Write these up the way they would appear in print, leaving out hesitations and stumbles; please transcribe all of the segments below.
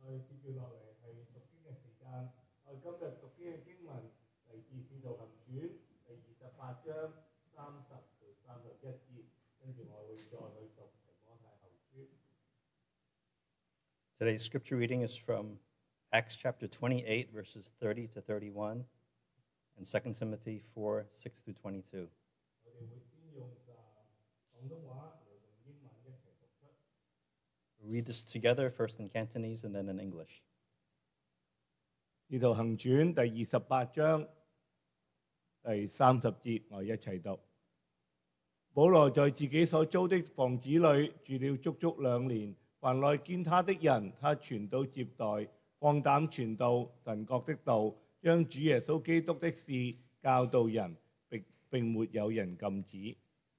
Today's scripture reading is from Acts chapter 28, verses 30 to 31, and 2 Timothy 4, 6 through 22. We'll read this together, first in Cantonese and then in English. 使徒行傳第28章第30節，我一齊讀。保羅在自己所租的房子裏住了足足2年，凡來見他的人，他全都接待，放膽傳道神國的道，將主耶穌基督的事教導人，並沒有人禁止。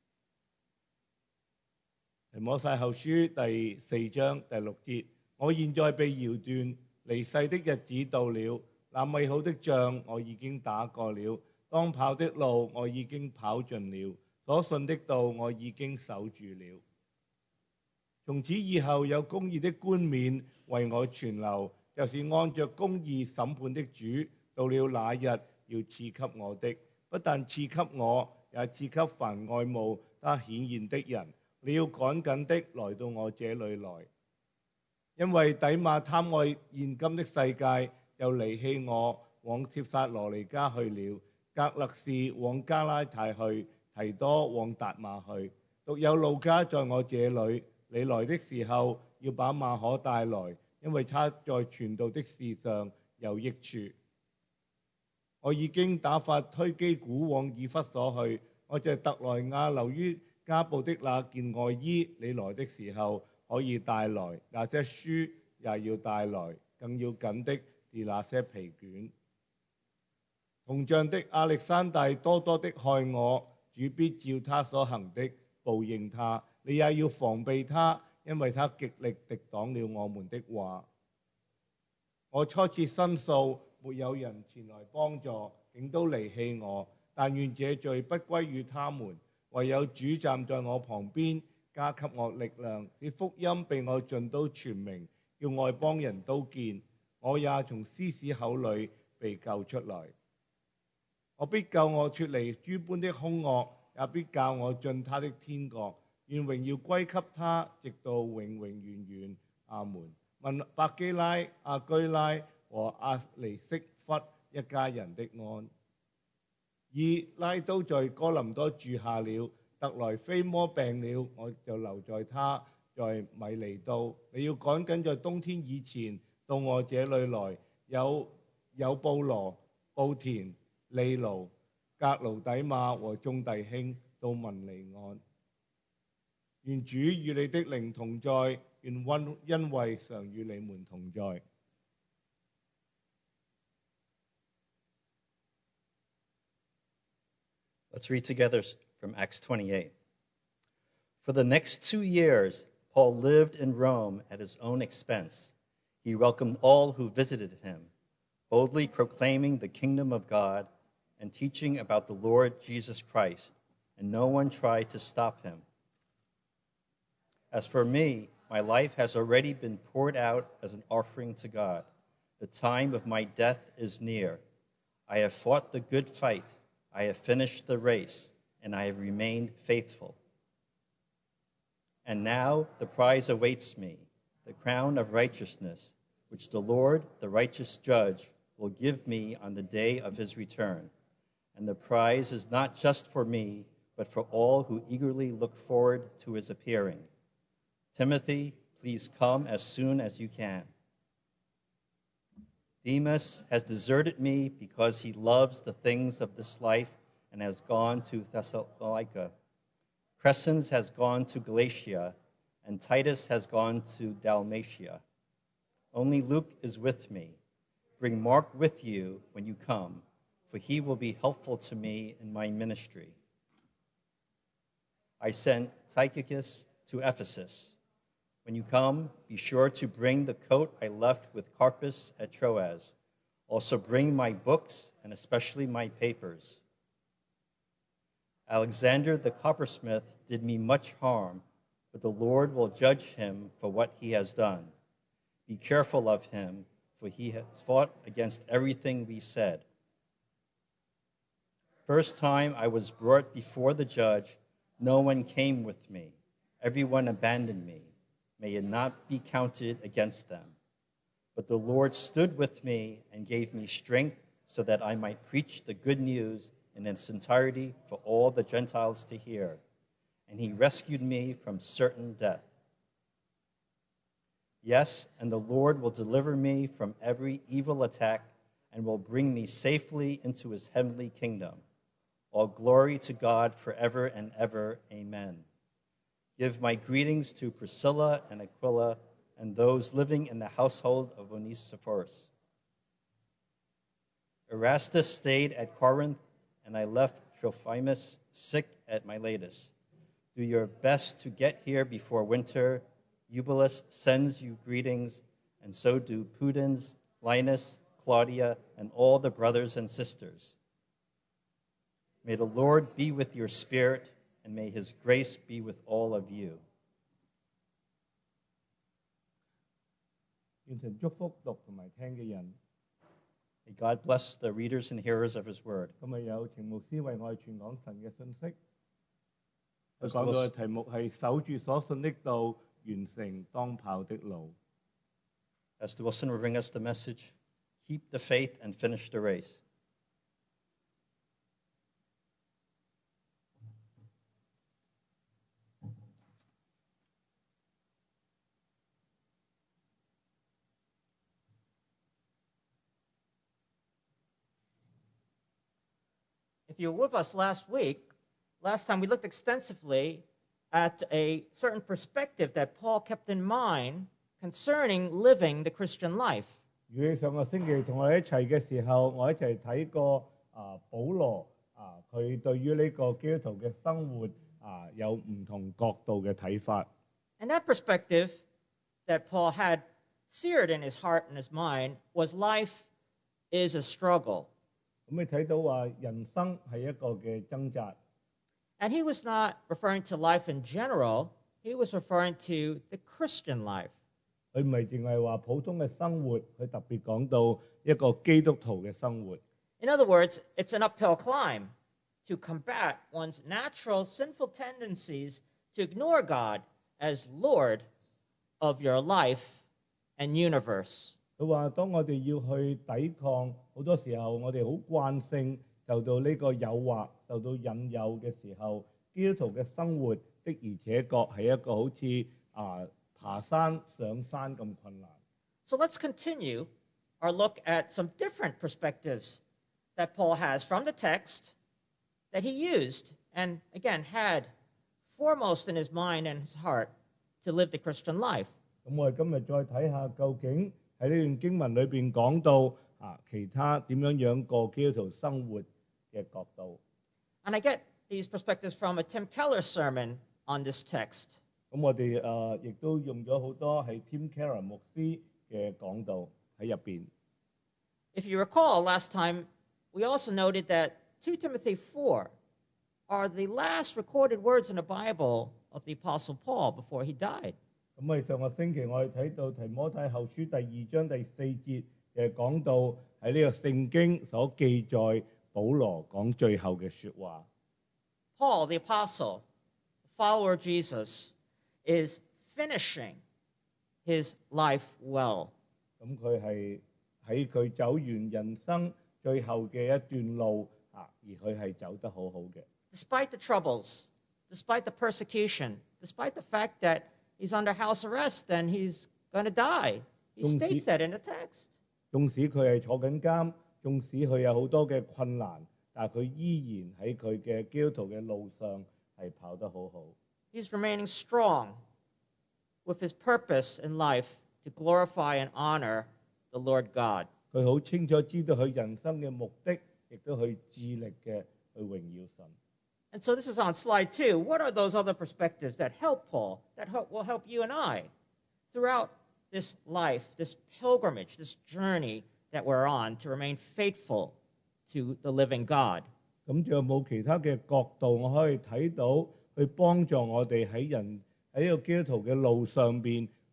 提摩太後書第4章第6節，我現在被搖斷，離世的日子到了，那美好的仗我已經打過了，當跑的路我已經跑盡了，所信的道我已經守住了。從此以後有公義的冠冕為我存留，就是按着公義審判的主，到了那日要賜給我的，不但賜給我，也賜給凡愛慕他顯現的人。你要趕緊的來到我這裏來，因為底馬貪愛現今的世界，又離棄我，往帖撒羅尼迦去了。格勒士往加拉太去，提多往達馬去，獨有路加在我這裏。你來的時候，要把馬可帶來，因為他在傳道的事上有益處。我已經打發推基古往以弗所去，我在特萊亞留於加布的那件外衣，你來的時候可以帶來，那些書也要帶來，更要緊的是那些皮卷。銅匠的亞歷山大多多的害我，主必照他所行的報應他。你也要防備他，因為他極力敵擋了我們的話。我初次申訴，沒有人前來幫助，竟都離棄我。但願這罪不歸於他們，唯有主站在我旁邊，加給我力量，使福音被我盡都傳明，叫外邦人都見。我也從獅子口裏被救出來。我必救我脫離諸般的兇惡，也必教我進他的天國。願榮耀歸給他，直到永永遠遠。阿門。問百基拉、亞居拉和亞尼色弗一家人的安。以拉都在哥林多住下了，特萊菲摩病了，我就留在他在米尼都。你要趕緊在冬天以前到我這裏來。有布羅、布田、利勞、格勞底馬和眾弟兄都問你安。願主與你的靈同在，願恩惠常與你們同在。 Let's read together from Acts 28. For the next 2 years, Paul lived in Rome at his own expense. He welcomed all who visited him, boldly proclaiming the kingdom of God and teaching about the Lord Jesus Christ, and no one tried to stop him. As for me, my life has already been poured out as an offering to God. The time of my death is near. I have fought the good fight. I have finished the race, and I have remained faithful. And now the prize awaits me, the crown of righteousness, which the Lord, the righteous judge, will give me on the day of his return. And the prize is not just for me, but for all who eagerly look forward to his appearing. Timothy, please come as soon as you can. Demas has deserted me because he loves the things of this life and has gone to Thessalonica. Crescens has gone to Galatia, and Titus has gone to Dalmatia. Only Luke is with me. Bring Mark with you when you come, for he will be helpful to me in my ministry. I sent Tychicus to Ephesus. When you come, be sure to bring the coat I left with Carpus at Troas. Also bring my books and especially my papers. Alexander the coppersmith did me much harm, but the Lord will judge him for what he has done. Be careful of him, for he has fought against everything we said. First time I was brought before the judge, no one came with me. Everyone abandoned me. May it not be counted against them. But the Lord stood with me and gave me strength so that I might preach the good news in its entirety for all the Gentiles to hear. And he rescued me from certain death. Yes, and the Lord will deliver me from every evil attack and will bring me safely into his heavenly kingdom. All glory to God forever and ever. Amen. Give my greetings to Priscilla and Aquila and those living in the household of Onesiphorus. Erastus stayed at Corinth, and I left Trophimus sick at Miletus. Do your best to get here before winter. Eubulus sends you greetings, and so do Pudens, Linus, Claudia, and all the brothers and sisters. May the Lord be with your spirit, and may his grace be with all of you. 願神祝福讀同埋聽嘅人。 May God bless the readers and hearers of his word. 今日有程牧師為我哋傳講神嘅信息。佢講到嘅題目係守住所信的道，完成當跑的路。 Pastor Wilson will bring us the message, keep the faith and finish the race. If you were with us last time we looked extensively at a certain perspective that Paul kept in mind concerning living the Christian life. 如果上個星期同我哋一齊嘅時候，我一齊睇過保羅佢對於呢個基督徒嘅生活有唔同角度嘅睇法。 And that perspective that Paul had seared in his heart and his mind was life is a struggle. 咁你睇到話人生係一個嘅掙扎。 And he was not referring to life in general, he was referring to the Christian life. 佢唔係淨係話普通嘅生活，佢特別講到一個基督徒嘅生活。 In other words, it's an uphill climb to combat one's natural sinful tendencies to ignore God as Lord of your life and universe. 佢話：當我哋要去抵抗，好多時候我哋好慣性受到呢個誘惑、受到引誘嘅時候，基督徒嘅生活的而且確係一個好似爬山上山咁困難。 So let's continue our look at some different perspectives that Paul has from the text that he used and, again, had foremost in his mind and his heart to live the Christian life. 咁我哋今日再睇下究竟喺呢段經文裏邊講到其他點樣過基督徒生活嘅角度。 And I get these perspectives from a Tim Keller sermon on this text. 咁我哋亦都用咗好多係 Tim Keller 牧師嘅講道喺入邊。 If you recall, last time we also noted that 2 Timothy 4 are the last recorded words in the Bible of the Apostle Paul before he died. 咁我哋上個星期我哋睇到提摩太後書第2章第4節嘅講到喺呢個聖經所記載保羅講最後嘅説話。 Paul, the apostle, the follower of Jesus, is finishing his life well. 咁佢係喺佢走完人生最後嘅一段路而佢係走得好好嘅。 Despite the troubles, despite the persecution, despite the fact that he's under house arrest and he's going to die. He states that in the text. 縱使佢係坐緊監，縱使佢有好多嘅困難，但係佢依然喺佢嘅基督徒嘅路上係跑得好好。 He's remaining strong with his purpose in life to glorify and honor the Lord God. 佢好清楚知道佢人生嘅目的，亦都去致力嘅去榮耀神。 And so this is on slide 2. What are those other perspectives that help Paul, that will help you and I throughout this life, this pilgrimage, this journey that we're on to remain faithful to the living God? 咁仲有冇其他嘅角度我可以睇到，去幫助我哋喺呢個基督徒嘅路上邊，我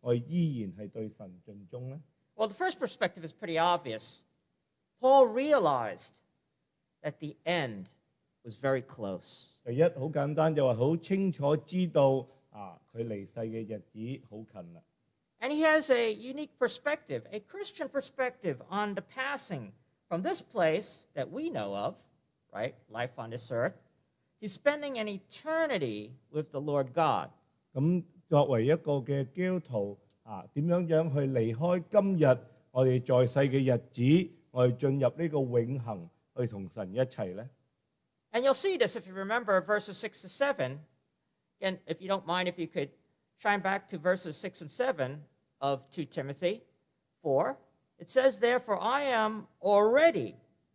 我哋依然係對神盡忠呢？ Well, the first perspective is pretty obvious. Paul realized that the end was very close. 第一好簡單，就話好清楚知道佢離世嘅日子好近啦。 And he has a unique perspective, a Christian perspective on the passing from this place that we know of, right, life on this earth, to spending an eternity with the Lord God. 咁作為一個嘅基督徒點樣去離開今日我哋在世嘅日子，我哋進入呢個永恆去同神一齊呢？ And you'll see this if you remember verses 6 to 7. And if you don't mind, if you could chime back to verses 6 and 7 of 2 Timothy 4. It says, therefore, I am already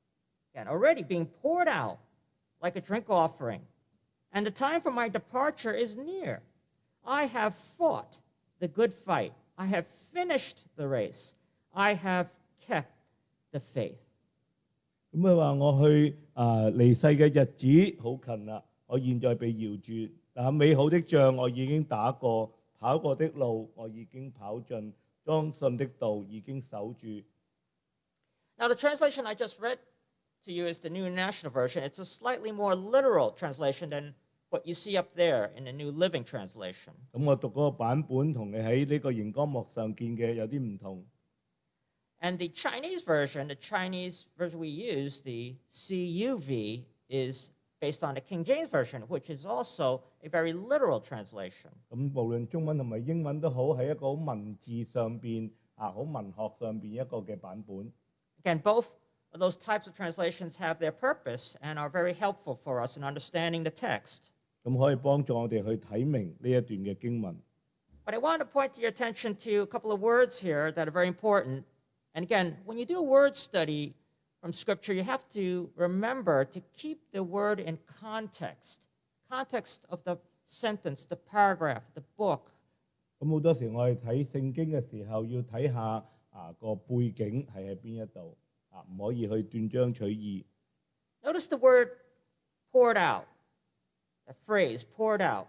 being poured out like a drink offering, and the time for my departure is near. I have fought the good fight. I have finished the race. I have kept the faith. 咁佢話我去離世嘅日子好近啦，我現在被搖住，但美好的仗我已經打過，跑過的路我已經跑盡，當信的道已經守住。 Now, the translation I just read to you is the New International Version. It's a slightly more literal translation than what you see up there in the New Living Translation. 咁我讀嗰個版本同你喺呢個熒光幕上見嘅有啲唔同。 And the Chinese version we use, the CUV, is based on the King James Version, which is also a very literal translation. 咁無論中文同埋英文都好，係一個好文字上邊好文學上邊一個嘅版本。 Again, both of those types of translations have their purpose and are very helpful for us in understanding the text. 咁可以幫助我哋去睇明呢一段嘅經文。 But I want to point your attention to a couple of words here that are very important. And again, when you do a word study from Scripture, you have to remember to keep the word in context of the sentence, the paragraph, the book. 咁好多時我哋睇聖經嘅時候，要睇下個背景係喺邊一度唔可以去斷章取義。 Notice the word poured out, that phrase, poured out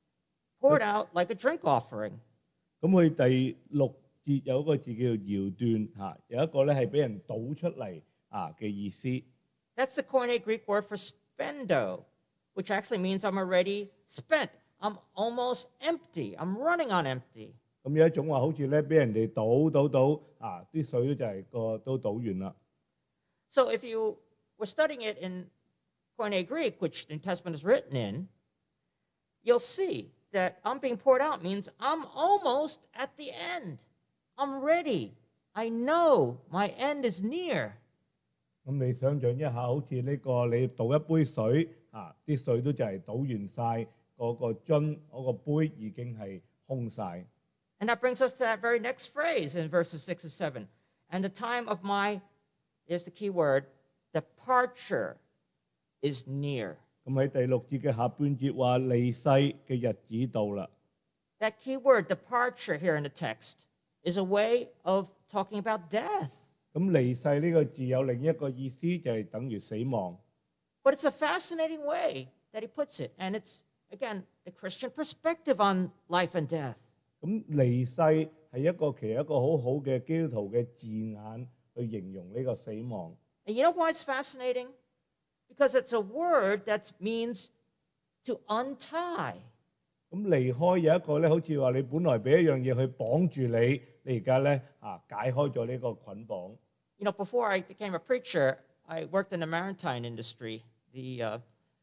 like a drink offering. 咁佢第6節有一個字叫做搖斷有一個咧係俾人倒出嚟嘅意思。 That's the Koine Greek word for spendo, which actually means I'm already spent. I'm almost empty. I'm running on empty. 咁有一種話好似咧俾人哋倒啲水就係都倒完啦。 So if you were studying it in Koine Greek, which the New Testament is written in, you'll see that I'm being poured out means I'm almost at the end. I'm ready. I know my end is near. 咁你想象一下，好似呢個你倒一杯水啲水都就係倒完晒，嗰個樽嗰個杯已經係空晒。 And that brings us to that very next phrase in verses 6 and 7. And the time of my, here's the key word, departure is near. 咁喺第6節嘅下半節話離世嘅日子到啦。 That key word, departure, here in the text, is a way of talking about death. 咁離世呢個字有另一個意思，就係等於死亡。 But it's a fascinating way that he puts it. And it's, again, the Christian perspective on life and death. 咁離世係一個其實一個好好嘅基督徒嘅字眼去形容呢個死亡。 And you know why it's fascinating? Because it's a word that means to untie. 咁離開有一個咧，好似話你本來俾一樣嘢去綁住你，你而家咧解開咗呢個捆綁。 You know, before I became a preacher, I worked in the maritime industry, the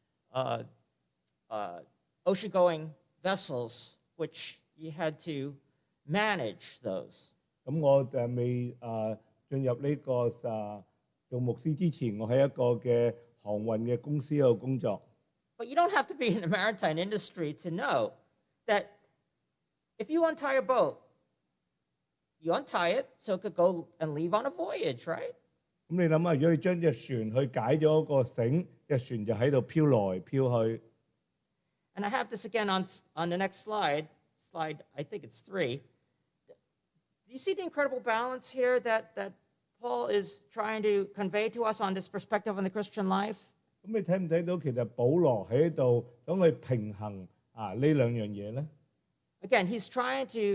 ocean-going vessels, which you had to manage those. 咁我就未進入呢個做牧師之前，我喺一個嘅航運嘅公司度工作。 But you don't have to be in the maritime industry to know that if you untie a boat, you untie it so it could go and leave on a voyage, right? 咁你諗下，如果你將隻船去解咗個繩，隻船就喺度飄來飄去。 And I have this again on the next slide, I think it's 3. Do you see the incredible balance here that Paul is trying to convey to us on this perspective on the Christian life? 咁你睇唔睇到其實保羅喺度想去平衡呢兩樣嘢咧？ Again, he's trying to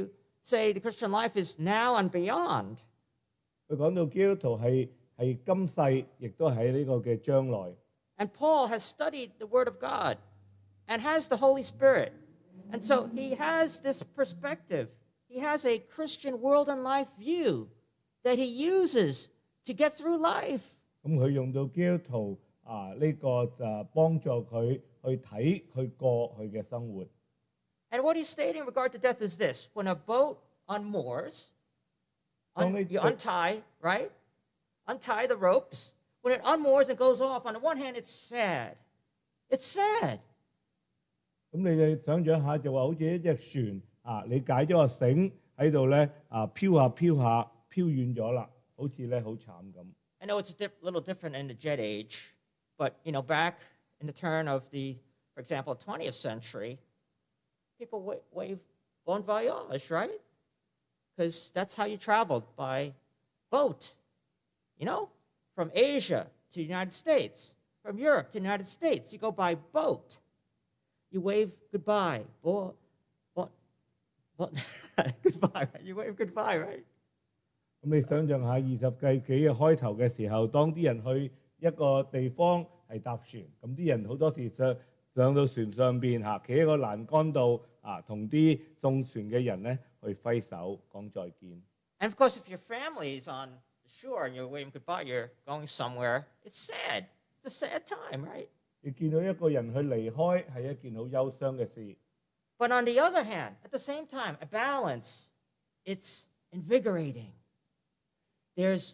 say the Christian life is now and beyond. 佢講到基督徒係今世，亦都喺呢個嘅將來。 And Paul has studied the Word of God and has the Holy Spirit. And so he has this perspective. He has a Christian world and life view that he uses to get through life. 咁佢用到基督徒呢個幫助佢去睇去過佢嘅生活。 And what he's stating in regard to death is this: when a boat unmoors, you untie, right? Untie the ropes. When it unmoors and goes off, on the one hand, it's sad. It's sad. 咁你哋想象下，就話好似一隻船你解咗個繩喺度咧飄下飄下，飄遠咗啦，好似咧好慘咁。 I know it's a little different in the jet age, but back in the turn of the, for example, 20th century, people wave bon voyage, right? Because that's how you traveled, by boat. From Asia to the United States, from Europe to the United States, you go by boat. You wave goodbye. Goodbye. You wave goodbye, right? 咁你想象下20世紀嘅開頭嘅時候，當啲人去一個地方係搭船，咁啲人好多時上到船上邊企喺個欄杆度同啲送船嘅人咧去揮手講再見。 And of course, if your family is on the shore and you're waving goodbye, you're going somewhere, it's sad. It's a sad time, right? 你見到一個人去離開係一件好憂傷嘅事。 But on the other hand, at the same time, a balance, it's invigorating. There's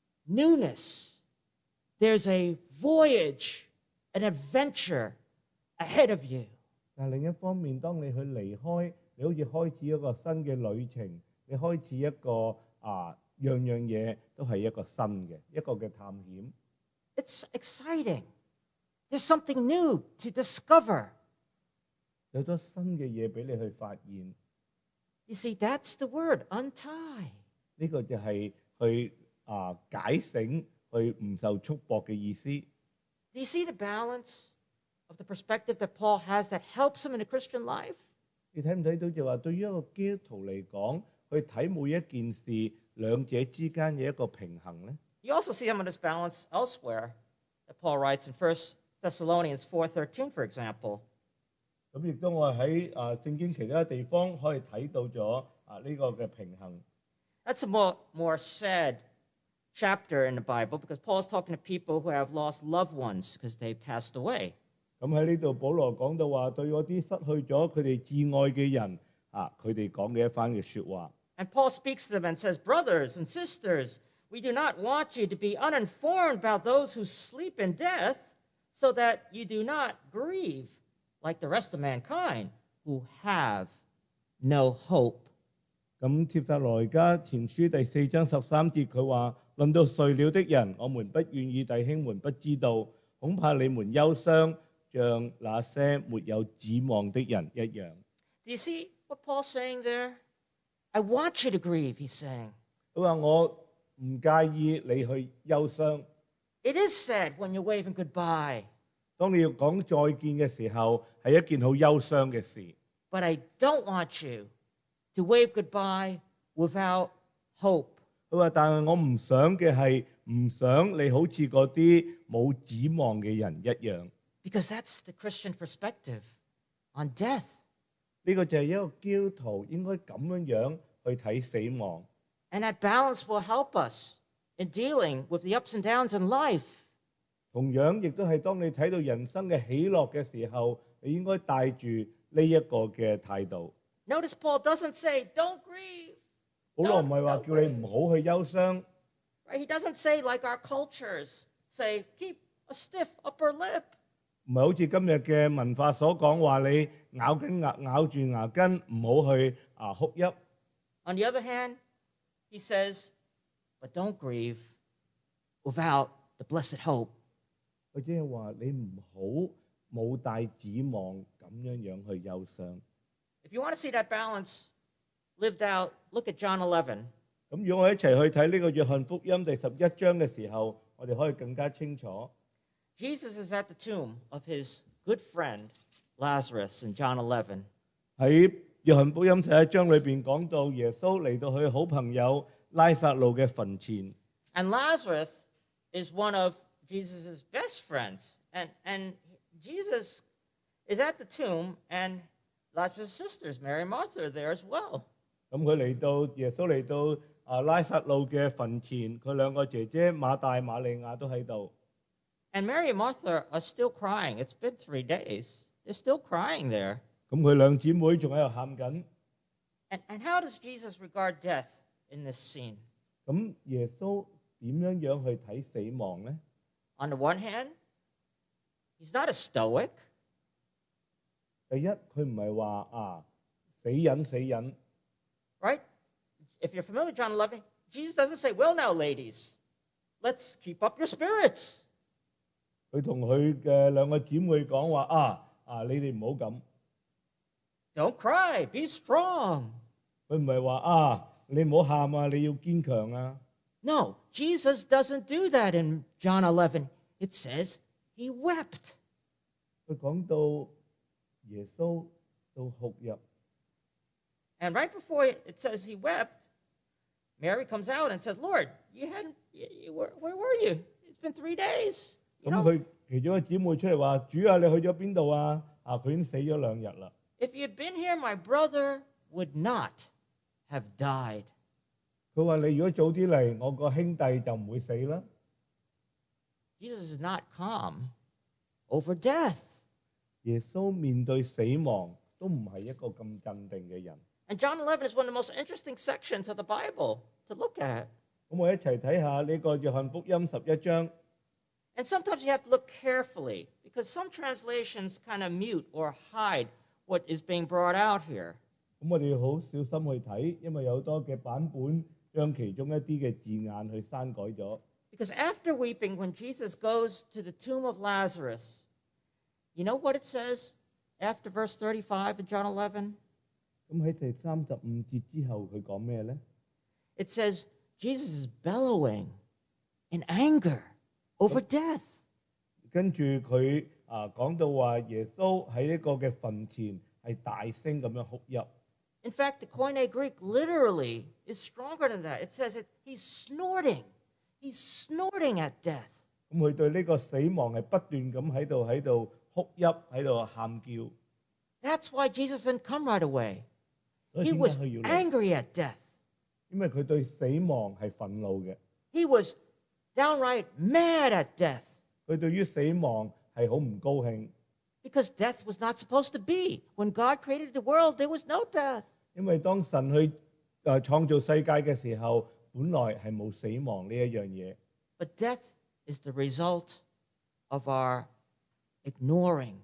newness. There's a voyage, an adventure ahead of you. 但另一方面，當你去離開，你好似開始一個新嘅旅程，你開始一個樣樣嘢都係一個新嘅，一個嘅探險。 It's exciting. There's something new to discover. 有咗新嘅嘢俾你去發現。 You see, that's the word, untie. 呢個就係去解繩，去唔受束縛嘅意思。 Do you see the balance of the perspective that Paul has that helps him in the Christian life? 你睇唔睇到就話對於一個基督徒嚟講，去睇每一件事，兩者之間嘅一個平衡咧。 You also see some of this balance elsewhere that Paul writes in 1 Thessalonians 4:13, for example. 咁亦都我喺聖經其他地方可以睇到咗呢個嘅平衡。 That's a more sad chapter in the Bible because Paul's talking to people who have lost loved ones because they passed away. 咁喺呢度，保羅講到話對嗰啲失去咗佢哋至愛嘅人佢哋講嘅一番嘅説話。 And Paul speaks to them and says, "Brothers and sisters, we do not want you to be uninformed about those who sleep in death, so that you do not grieve like the rest of mankind who have no hope." 咁帖撒羅尼迦前書第4章13節佢話：論到睡了的人，我們不願意弟兄們不知道，恐怕你們憂傷，像那些沒有指望的人一樣。 Do you see what Paul's saying there? I want you to grieve, he's saying. 佢話我唔介意你去憂傷。 It is sad when you're waving goodbye. 當你要講再見嘅時候，係一件好憂傷嘅事。 But I don't want you to wave goodbye without hope. 佢話：但係我唔想嘅係唔想你好似嗰啲冇指望嘅人一樣。 Because that's the Christian perspective on death. 呢個就係一個基督徒應該咁樣去睇死亡。 And that balance will help us in dealing with the ups and downs in life. 同樣亦都係當你睇到人生嘅喜樂嘅時候，你應該帶住呢一個嘅態度。 Notice Paul doesn't say, "Don't grieve." 保羅唔係話叫你唔好去憂傷。 Right? He doesn't say like our cultures say, "Keep a stiff upper lip." 唔係好似今日嘅文化所講話，你咬住牙根，唔好去哭泣。 On the other hand, he says, "But don't grieve without the blessed hope." 或者係話你唔好冇帶指望咁樣去憂傷。 If you want to see that balance lived out, look at John 11. 咁如果我一齊去睇呢個約翰福音第11章嘅時候，我哋可以更加清楚。 Jesus is at the tomb of his good friend Lazarus in John 11. 喺約翰福音11章裏邊講到耶穌嚟到佢好朋友拉撒路嘅墳前， And Lazarus is one of Jesus' best friends. And Jesus is at the tomb, and Lazarus' sisters, Mary and Martha, are there as well. 咁佢嚟到耶穌嚟到拉撒路嘅墳前，佢兩個姐姐馬大馬利亞都喺度。 And Mary and Martha are still crying. It's been 3 days. They're still crying there. 咁佢兩姊妹仲喺度喊緊。 And how does Jesus regard death in this scene? 咁耶穌點樣去睇死亡呢？ On the one hand, he's not a stoic. 第一，佢唔係話死忍， Right? If you're familiar with John 11, Jesus doesn't say, well, now, ladies, let's keep up your spirits. 佢同佢嘅兩個姊妹講話你哋唔好咁。 Don't cry. Be strong. 佢唔係話你唔好喊啊，你要堅強啊。 No, Jesus doesn't do that in John 11. It says he wept. 佢講到耶穌到哭泣， And right before it says he wept, Mary comes out and says, Lord, where were you? It's been 3 days. 咁佢其中一個姊妹出嚟話：主啊，你去咗邊度啊？佢已經死咗2日啦。 If you had been here, my brother would not have died. 佢話：你如果早啲嚟，我個兄弟就唔會死啦。 Jesus is not calm over death. 耶穌面對死亡都唔係一個咁鎮定嘅人。 And John 11 is one of the most interesting sections of the Bible to look at. 咁我一齊睇下呢個約翰福音11章。 And sometimes you have to look carefully because some translations kind of mute or hide what is being brought out here. 咁我哋要好小心去睇，因為有好多嘅版本將其中一啲嘅字眼去刪改咗。 Because after weeping, when Jesus goes to the tomb of Lazarus, you know what it says after verse 35 in John 11? 咁喺第35節之後，佢講咩咧？ It says Jesus is bellowing in anger over death. 跟住佢講到話，耶穌喺呢個嘅墳前係大聲咁樣哭泣。 In fact, the Koine Greek literally is stronger than that. It says he's snorting. He's snorting at death. 咁佢對呢個死亡係不斷咁喺度哭泣，喺度喊叫。 That's why Jesus didn't come right away. 所以 He 點 was 解佢要嚟？ angry at death. 因為佢對死亡係憤怒嘅， He was downright mad at death 佢對於死亡係好唔高興， because death was not supposed to be. When God created the world, there was no death. 因為當神去創造世界嘅時候，本來係冇死亡呢一樣嘢。 But death is the result of our ignoring,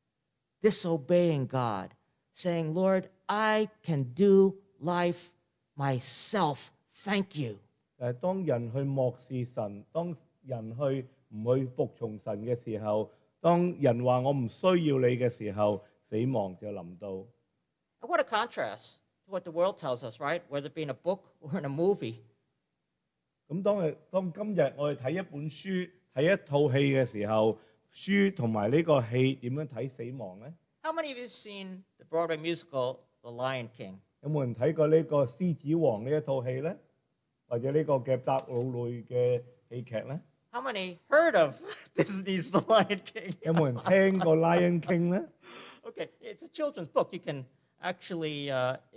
disobeying God, saying, Lord, I can do life myself. Thank you. 但係當人去漠視神，當人去唔去服從神嘅時候，當人話我唔需要你嘅時候，死亡就臨到。 And what a contrast to what the world tells us, right? Whether it be in a book or in a movie. 咁當今日我哋睇一本書、睇一套戲嘅時候，書同埋呢個戲點樣睇死亡呢？ How many of you have seen the Broadway musical, The Lion King? 有冇人睇過呢個《獅子王》呢一套戲呢？或者呢個嘅百老匯嘅戲劇呢？ How many heard of Disney's The Lion King? 有冇人聽過《Lion King》呢？ Okay, it's a children's book. You can actually,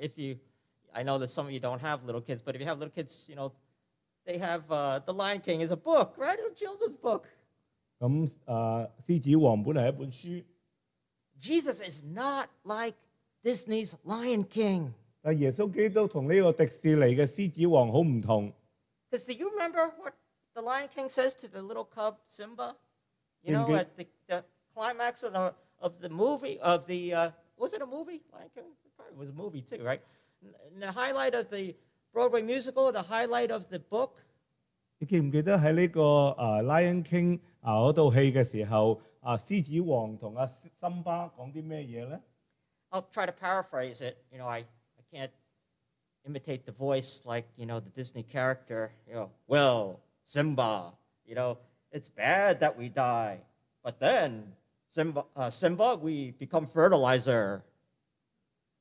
I know that some of you don't have little kids, but if you have little kids, they have The Lion King is a book, right? It's a children's book. 咁獅子王本嚟係一本書， Jesus is not like Disney's Lion King. 但耶穌基督同呢個迪士尼嘅獅子王好唔同。 Because do you remember what the Lion King says to the little cub Simba? Indeed. At the climax of the movie was it a movie? Lion King? It probably was a movie too, right? And the highlight of the Broadway musical, the highlight of the book. 你記唔記得喺呢個Lion King 嗰套戲嘅時候，獅子王同森巴講啲咩嘢咧？ I'll try to paraphrase it. I can't imitate the voice like, the Disney character. Well, Simba, it's bad that we die. But then, Simba, we become fertilizer.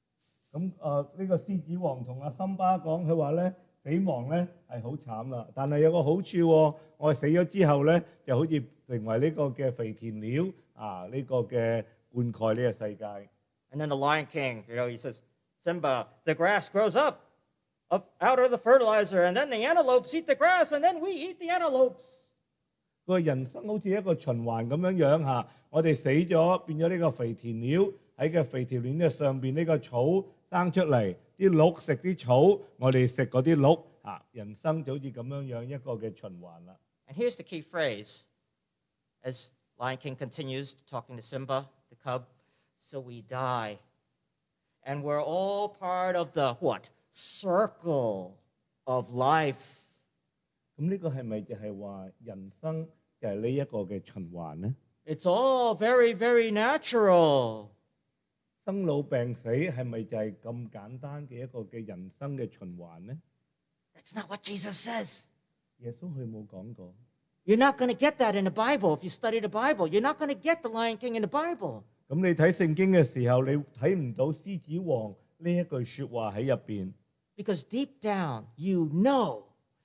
咁呢個獅子王同阿森巴講，佢話咧死亡咧係好慘啦，但係有個好處喎，我哋死咗之後咧就好似成為呢個嘅肥田鳥啊，呢個嘅灌溉呢個世界。 And then the Lion King, he says, Simba, the grass grows up out of the fertilizer, and then the antelopes eat the grass, and then we eat the antelopes. 個人生好似一個循環咁樣嚇，我哋死咗變咗呢個肥田鳥，喺個肥田鳥嘅上邊呢個草生出嚟，啲鹿食啲草，我哋食嗰啲鹿嚇，人生就好似咁樣一個嘅循環啦。 And here's the key phrase as Lion King continues talking to Simba, the cub. So we die. And we're all part of the what? Circle of life. 咁呢個係咪就係話人生就係呢一個嘅循環呢？ It's all very, very natural. 生老病死係咪就係咁簡單嘅一個嘅人生嘅循環呢？ That's not what Jesus says. 耶穌佢冇講過。 You're not going to get that in the Bible. If you study the Bible, you're not going to get the Lion King in the Bible. 咁你睇聖經嘅時候，你睇唔到獅子王呢一句説話喺入邊。 Because deep down, you know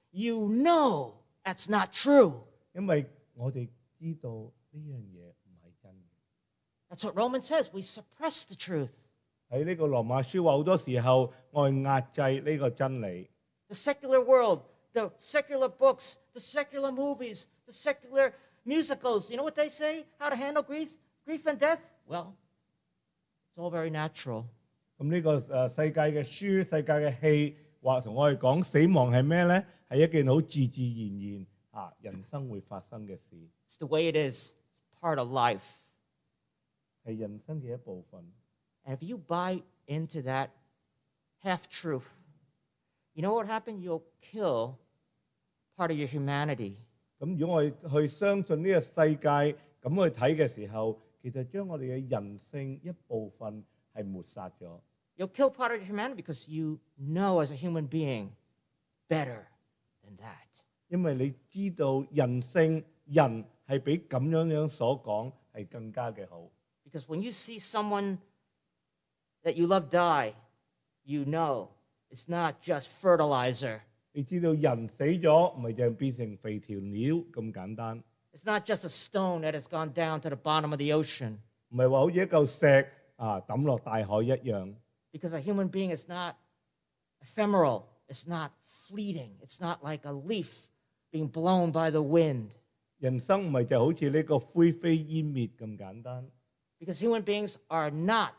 that's not true. 因為我哋知道呢樣嘢唔係真嘅。 That's what Romans says. We suppress the truth. 喺呢個羅馬書話好多時候，我係壓制呢個真理。 The secular world, the secular books, the secular movies, the secular musicals, you know what they say? How to handle grief and death? Well, it's all very natural. 咁呢個世界嘅書、世界嘅戲，話同我哋講死亡係咩咧？係一件好自自然人生會發生嘅事， It's the way it is. It's part of life. 係人生嘅一部分。 And if you buy into that half-truth, you know what happened? You'll kill part of your humanity. 咁如果我哋去相信呢個世界咁去睇嘅時候，其實將我哋嘅人性一部分係抹殺咗。 You'll kill part of your humanity because you know as a human being better than that. 因為你知道人係比咁樣所講係更加嘅好。 Because when you see someone that you love die, you know it's not just fertilizer. 你知道人死咗唔係就變成肥條鳥咁簡單， It's not just a stone that has gone down to the bottom of the ocean. 唔係話好似一嚿石抌落大海一樣。 Because a human being is not ephemeral. It's not fleeting. It's not like a leaf being blown by the wind. 人生唔係就好似呢個灰飛煙滅咁簡單， Because human beings are not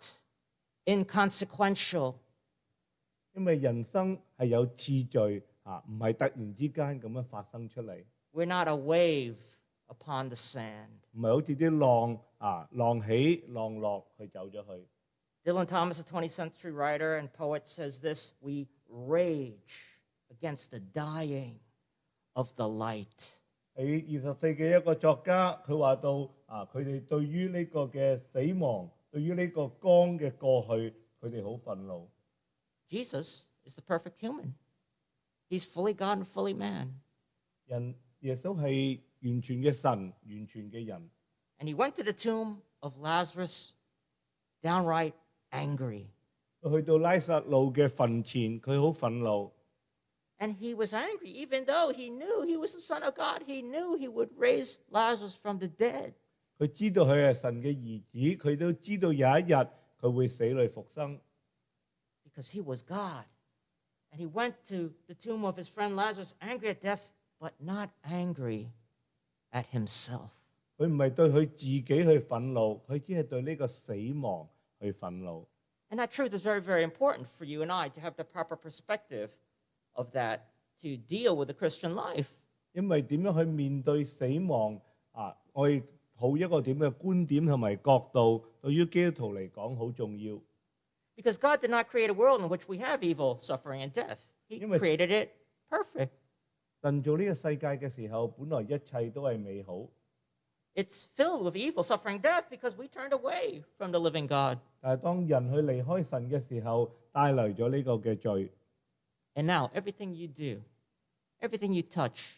inconsequential. 因為人生係有次序唔係突然之間咁樣發生出嚟， We're not a wave upon the sand. 唔係好似啲浪起浪落去走咗去。 Dylan Thomas, a 20th century writer and poet, says this: we rage against the dying of the light. 喺20世紀一個作家，佢話到佢哋對於呢個嘅死亡，對於呢個光嘅過去，佢哋好憤怒。 Jesus is the perfect human. He's fully God and fully man. 耶穌係完全嘅神，完全嘅人。 And he went to the tomb of Lazarus downright angry. 佢去到拉撒路嘅墳前，佢好憤怒。 And he was angry, even though he knew he was the Son of God. He knew he would raise Lazarus from the dead. 佢知道佢係神嘅兒子，佢都知道有一日佢會死裏復生， Because he was God. And he went to the tomb of his friend Lazarus, angry at death, but not angry at himself. 佢唔係對佢自己去憤怒，佢只係對呢個死亡去憤怒。 And that truth is very, very important for you and I to have the proper perspective of that to deal with the Christian life. 因為點樣去面對死亡我哋抱一個點嘅觀點同埋角度，對於基督徒嚟講好重要。 Because God did not create a world in which we have evil, suffering, and death. He created it perfect. 神做呢個世界嘅時候，本來一切都係美好， It's filled with evil, suffering, death because we turned away from the living God. 但係當人去離開神嘅時候，帶嚟咗呢個嘅罪。 And now everything you do, everything you touch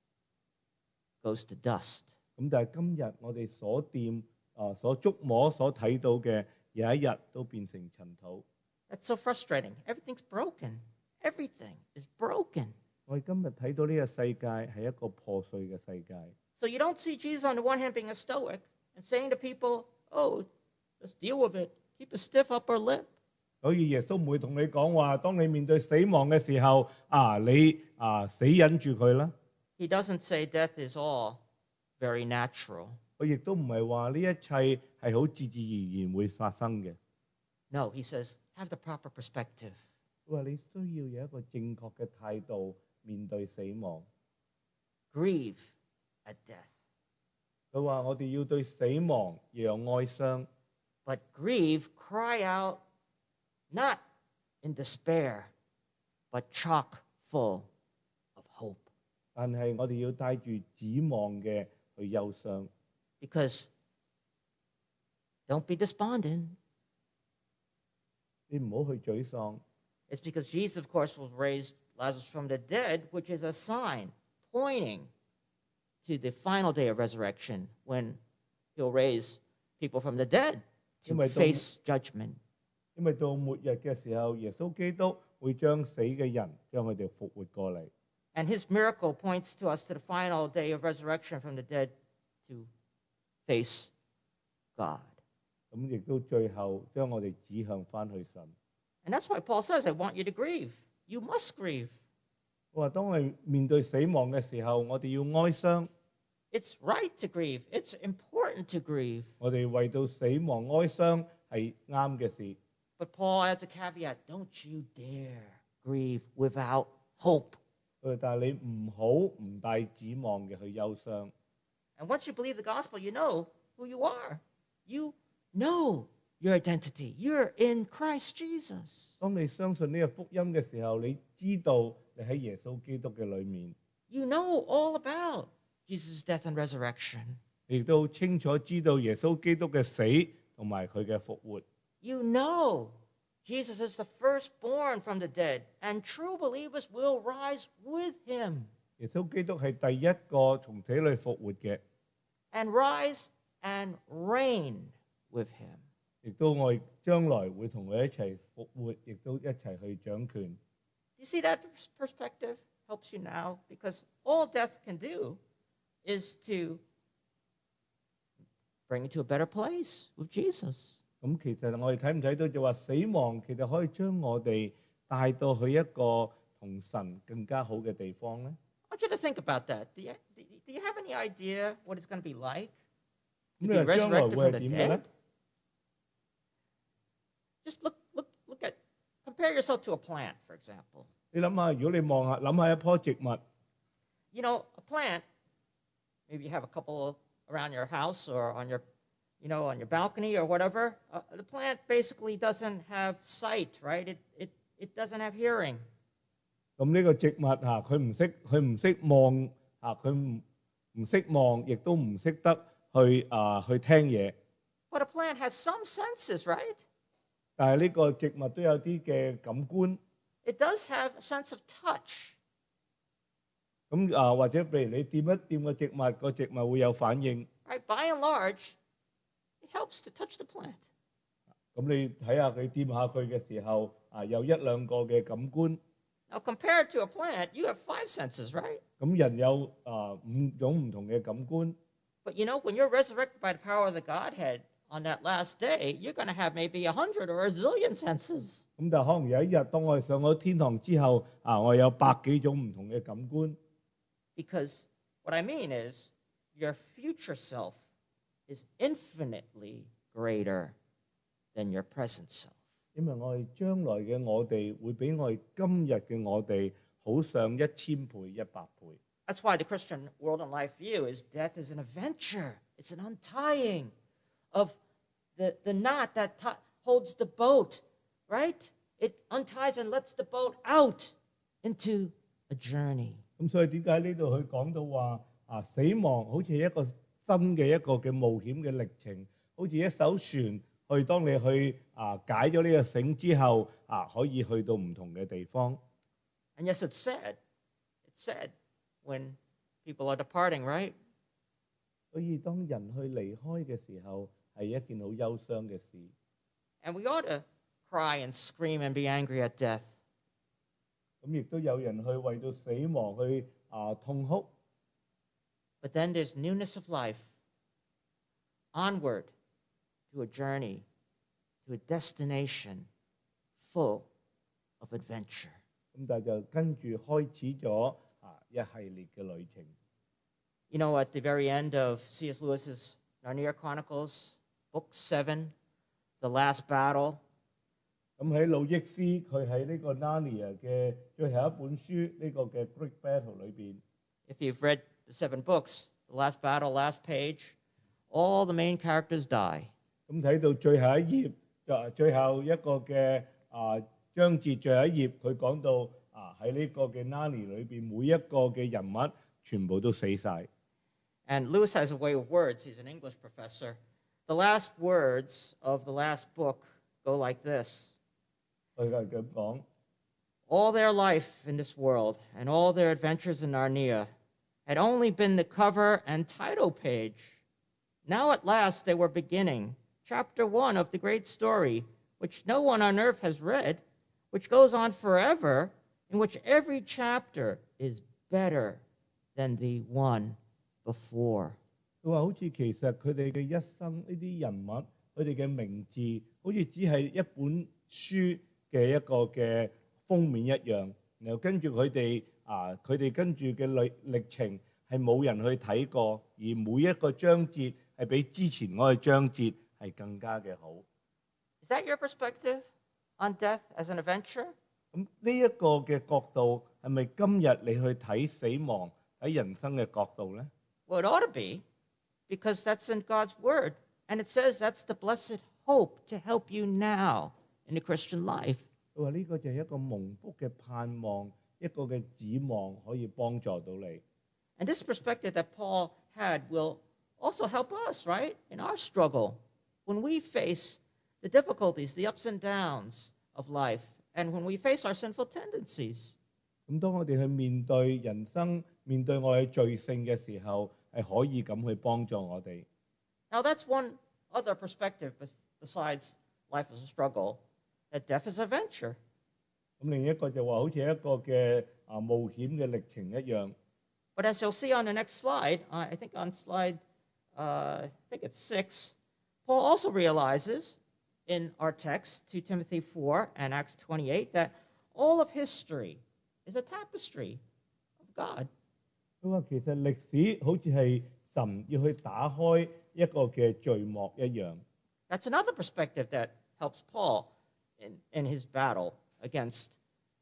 goes to dust. 咁但係今日我哋所掂、所觸摸、所睇到嘅，有一日都變成塵土。 That's so frustrating. Everything's broken. Everything is broken. 我哋今日睇到呢個世界係一個破碎嘅世界， So you don't see Jesus on the one hand being a stoic and saying to people, oh, just deal with it. Keep a stiff upper lip. 所以耶穌唔會同你講話，當你面對死亡嘅時候，你死忍住佢啦。 He doesn't say death is all very natural. 佢亦都唔係話呢一切係好自自然然會發生嘅。 No, he says, have the proper perspective. 佢話你需要有一個正確嘅態度面對死亡。 Grieve at death. 佢話我哋要對死亡要有哀傷， But grieve, cry out, not in despair, but chock full of hope. 但係我哋要帶住指望嘅去憂傷。 Because don't be despondent. 你唔好去沮喪， It's because Jesus, of course, will raise Lazarus from the dead, which is a sign pointing to the final day of resurrection when he'll raise people from the dead to face judgment. 因為到末日嘅時候，耶穌基督會將死嘅人將佢哋復活過嚟。 And his miracle points to us to the final day of resurrection from the dead to face God. 咁亦都最後將我哋指向翻去神。 And that's why Paul says, I want you to grieve. You must grieve. 我話當我哋面對死亡嘅時候，我哋要哀傷， It's right to grieve. It's important to grieve. 我哋為到死亡哀傷係啱嘅事。 But Paul adds a caveat, don't you dare grieve without hope. 但係你唔好唔帶指望嘅去憂傷。 And once you believe the gospel, you know who you are. You know your identity. You're in Christ Jesus. 當你相信呢個福音嘅時候，你知道你喺耶穌基督嘅裏面， You know all about Jesus' death and resurrection. 亦都清楚知道耶穌基督嘅死同埋佢嘅復活。 You know Jesus is the firstborn from the dead, and true believers will rise with him 耶穌基督係第一個從死裏復活嘅， and rise and reign with him. 亦都我哋將來會同佢一齊復活，亦都一齊去掌權。 You see that perspective helps you now because all death can do is to bring you to a better place with Jesus. 咁其實我哋睇唔睇到就話死亡其實可以將我哋帶到去一個同神更加好嘅地方咧？ I want you to think about that. Do you have any idea what it's going to be like 咁 to 你 be 話將來 resurrected 會 from 係 the 點嘅咧 dead?？Just compare yourself to a plant, for example. 你諗下，如果你諗下一棵植物， You know, a plant, maybe you have a couple around your house or on your balcony or whatever. The plant basically doesn't have sight, right? It doesn't have hearing. 咁呢個植物佢唔識望佢唔識望，亦都唔識得去聽嘢。 But a plant has some senses, right? 但係呢個植物都有啲嘅感官。 It does have a sense of touch. 咁或者譬如你掂一掂個植物會有反應。 Right? By and large, it helps to touch the plant. 咁你睇下佢掂下佢嘅時候，有一兩個嘅感官。 Now, compared to a plant, you have 5 senses, right? 咁人有5種唔同嘅感官。 But you know, when you're resurrected by the power of the Godhead on that last day, you're going to have maybe 100 or a zillion senses. 咁但係可能有一日，當我哋上咗天堂之後，我有百幾種唔同嘅感官。 Because what I mean is, your future self is infinitely greater than your present self. 因為我哋將來嘅我哋會比我哋今日嘅我哋好上1000倍、100倍。 That's why the Christian world and life view is death is an adventure. It's an untying of the knot that holds the boat, right? It unties and lets the boat out into a journey. 咁所以點解呢度佢講到話死亡好似一個新嘅一個嘅冒險嘅歷程，好似一艘船去當你去解咗呢個繩之後可以去到唔同嘅地方。 And yes, it's sad. It's sad when people are departing, right? 所以當人去離開嘅時候係一件好憂傷嘅事。 And we ought to cry and scream and be angry at death. 咁亦都有人去為到死亡去痛哭。 But then there's newness of life, onward to a journey, to a destination full of adventure. 咁但係就跟住開始咗一系列嘅旅程。 You know, at the very end of C.S. Lewis's Narnia Chronicles, Book 7, The Last Battle, 咁喺路易斯佢喺呢個 Narnia 嘅最後一本書呢個嘅 Great Battle 裏邊， if you've read the 7 books, The Last Battle, last page, all the main characters die. 咁睇到最後一頁就最後一個嘅章節最後一頁，佢講到喺呢個嘅 Narnia 裏邊每一個嘅人物全部都死晒。 And Lewis has a way with words. He's an English professor. The last words of the last book go like this. 佢係咁講。 All their life in this world and all their adventures in Narnia had only been the cover and title page. Now at last they were beginning chapter 1 of the great story, which no one on earth has read, which goes on forever, in which every chapter is better than the one before. 佢話好似其實佢哋嘅一生呢啲人物，佢哋嘅名字好似只係一本書嘅一個嘅封面一樣，然後跟住佢哋跟住嘅歷程係冇人去睇過，而每一個章節係比之前嗰個章節係更加嘅好。 Is that your perspective on death as an adventure? 咁呢一個嘅角度係咪今日你去睇死亡喺人生嘅角度呢？ Well, it ought to be, because that's in God's word. And it says that's the blessed hope to help you now in the Christian life. 佢話呢個就係一個蒙福嘅盼望，一個嘅指望，可以幫助到你。 And this perspective that Paul had will also help us, right, in our struggle. When we face the difficulties, the ups and downs of life, and when we face our sinful tendencies. 咁當我哋去面對人生、面對我哋罪性嘅時候，係可以咁去幫助我哋。 Now, that's one other perspective besides life as a struggle, that death is a venture. 咁另一個就話好似一個嘅冒險嘅歷程一樣。 But as you'll see on the next slide, I think on slide, I think it's 6, Paul also realizes in our text, 2 Timothy 4 and Acts 28, that all of history is a tapestry of God. 佢話其實歷史好似係神要去打開一個嘅序幕一樣。 That's another perspective that helps Paul in his battle against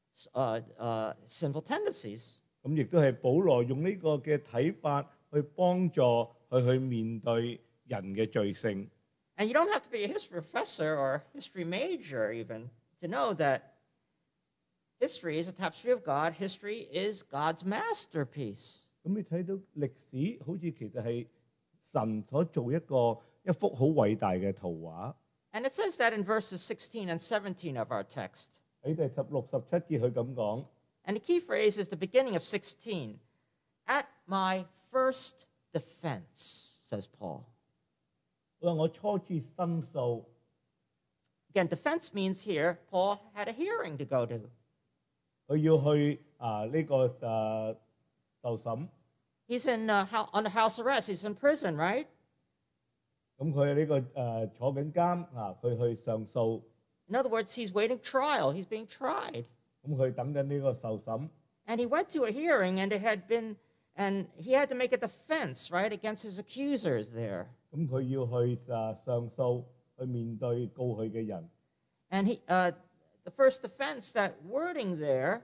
sinful tendencies. 咁亦都係保羅用呢個嘅睇法去幫助佢去面對人嘅罪性。 And you don't have to be a history professor or history major even to know that history is a tapestry of God. History is God's masterpiece. 咁你睇到歷史好似其實係神所做一幅好偉大嘅圖畫。 And it says that in verses 16 and 17 of our text. 喺第16、17節佢咁講。 And the key phrase is the beginning of 16. At my first defense, says Paul. 佢話我初次申訴。 Again, defense means here Paul had a hearing to go to. 佢要去呢個受審。 He's under house arrest. He's in prison, right? 咁佢呢個坐緊監佢去上訴。 In other words, he's waiting trial. He's being tried. 咁佢等緊呢個受審。 And he went to a hearing, and he had to make a defense, right, against his accusers there. 咁佢要去上訴，去面對告佢嘅人。 And the first defense, that wording there,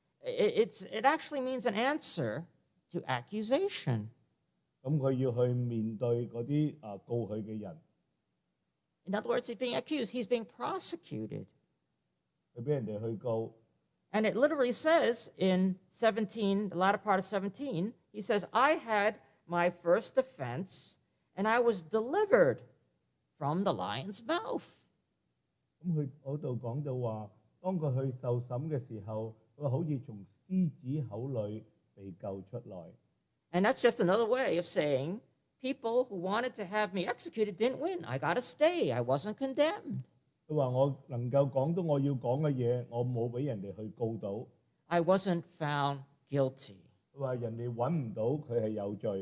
it actually means an answer to accusation. 咁佢要去面對嗰啲告佢嘅人。 In other words, he's being accused. He's being prosecuted. 佢俾人哋去告。 And it literally says in 17, the latter part of 17, he says, I had my first defense, and I was delivered from the lion's mouth. 咁佢嗰度講到話，當佢去受審嘅時候，佢好似從獅子口裏被救出來。 And that's just another way of saying people who wanted to have me executed didn't win. I got to stay. I wasn't condemned. 佢話我能夠講到我要講嘅嘢，我冇俾人哋去告到。 I wasn't found guilty. 佢話人哋揾唔到佢係有罪。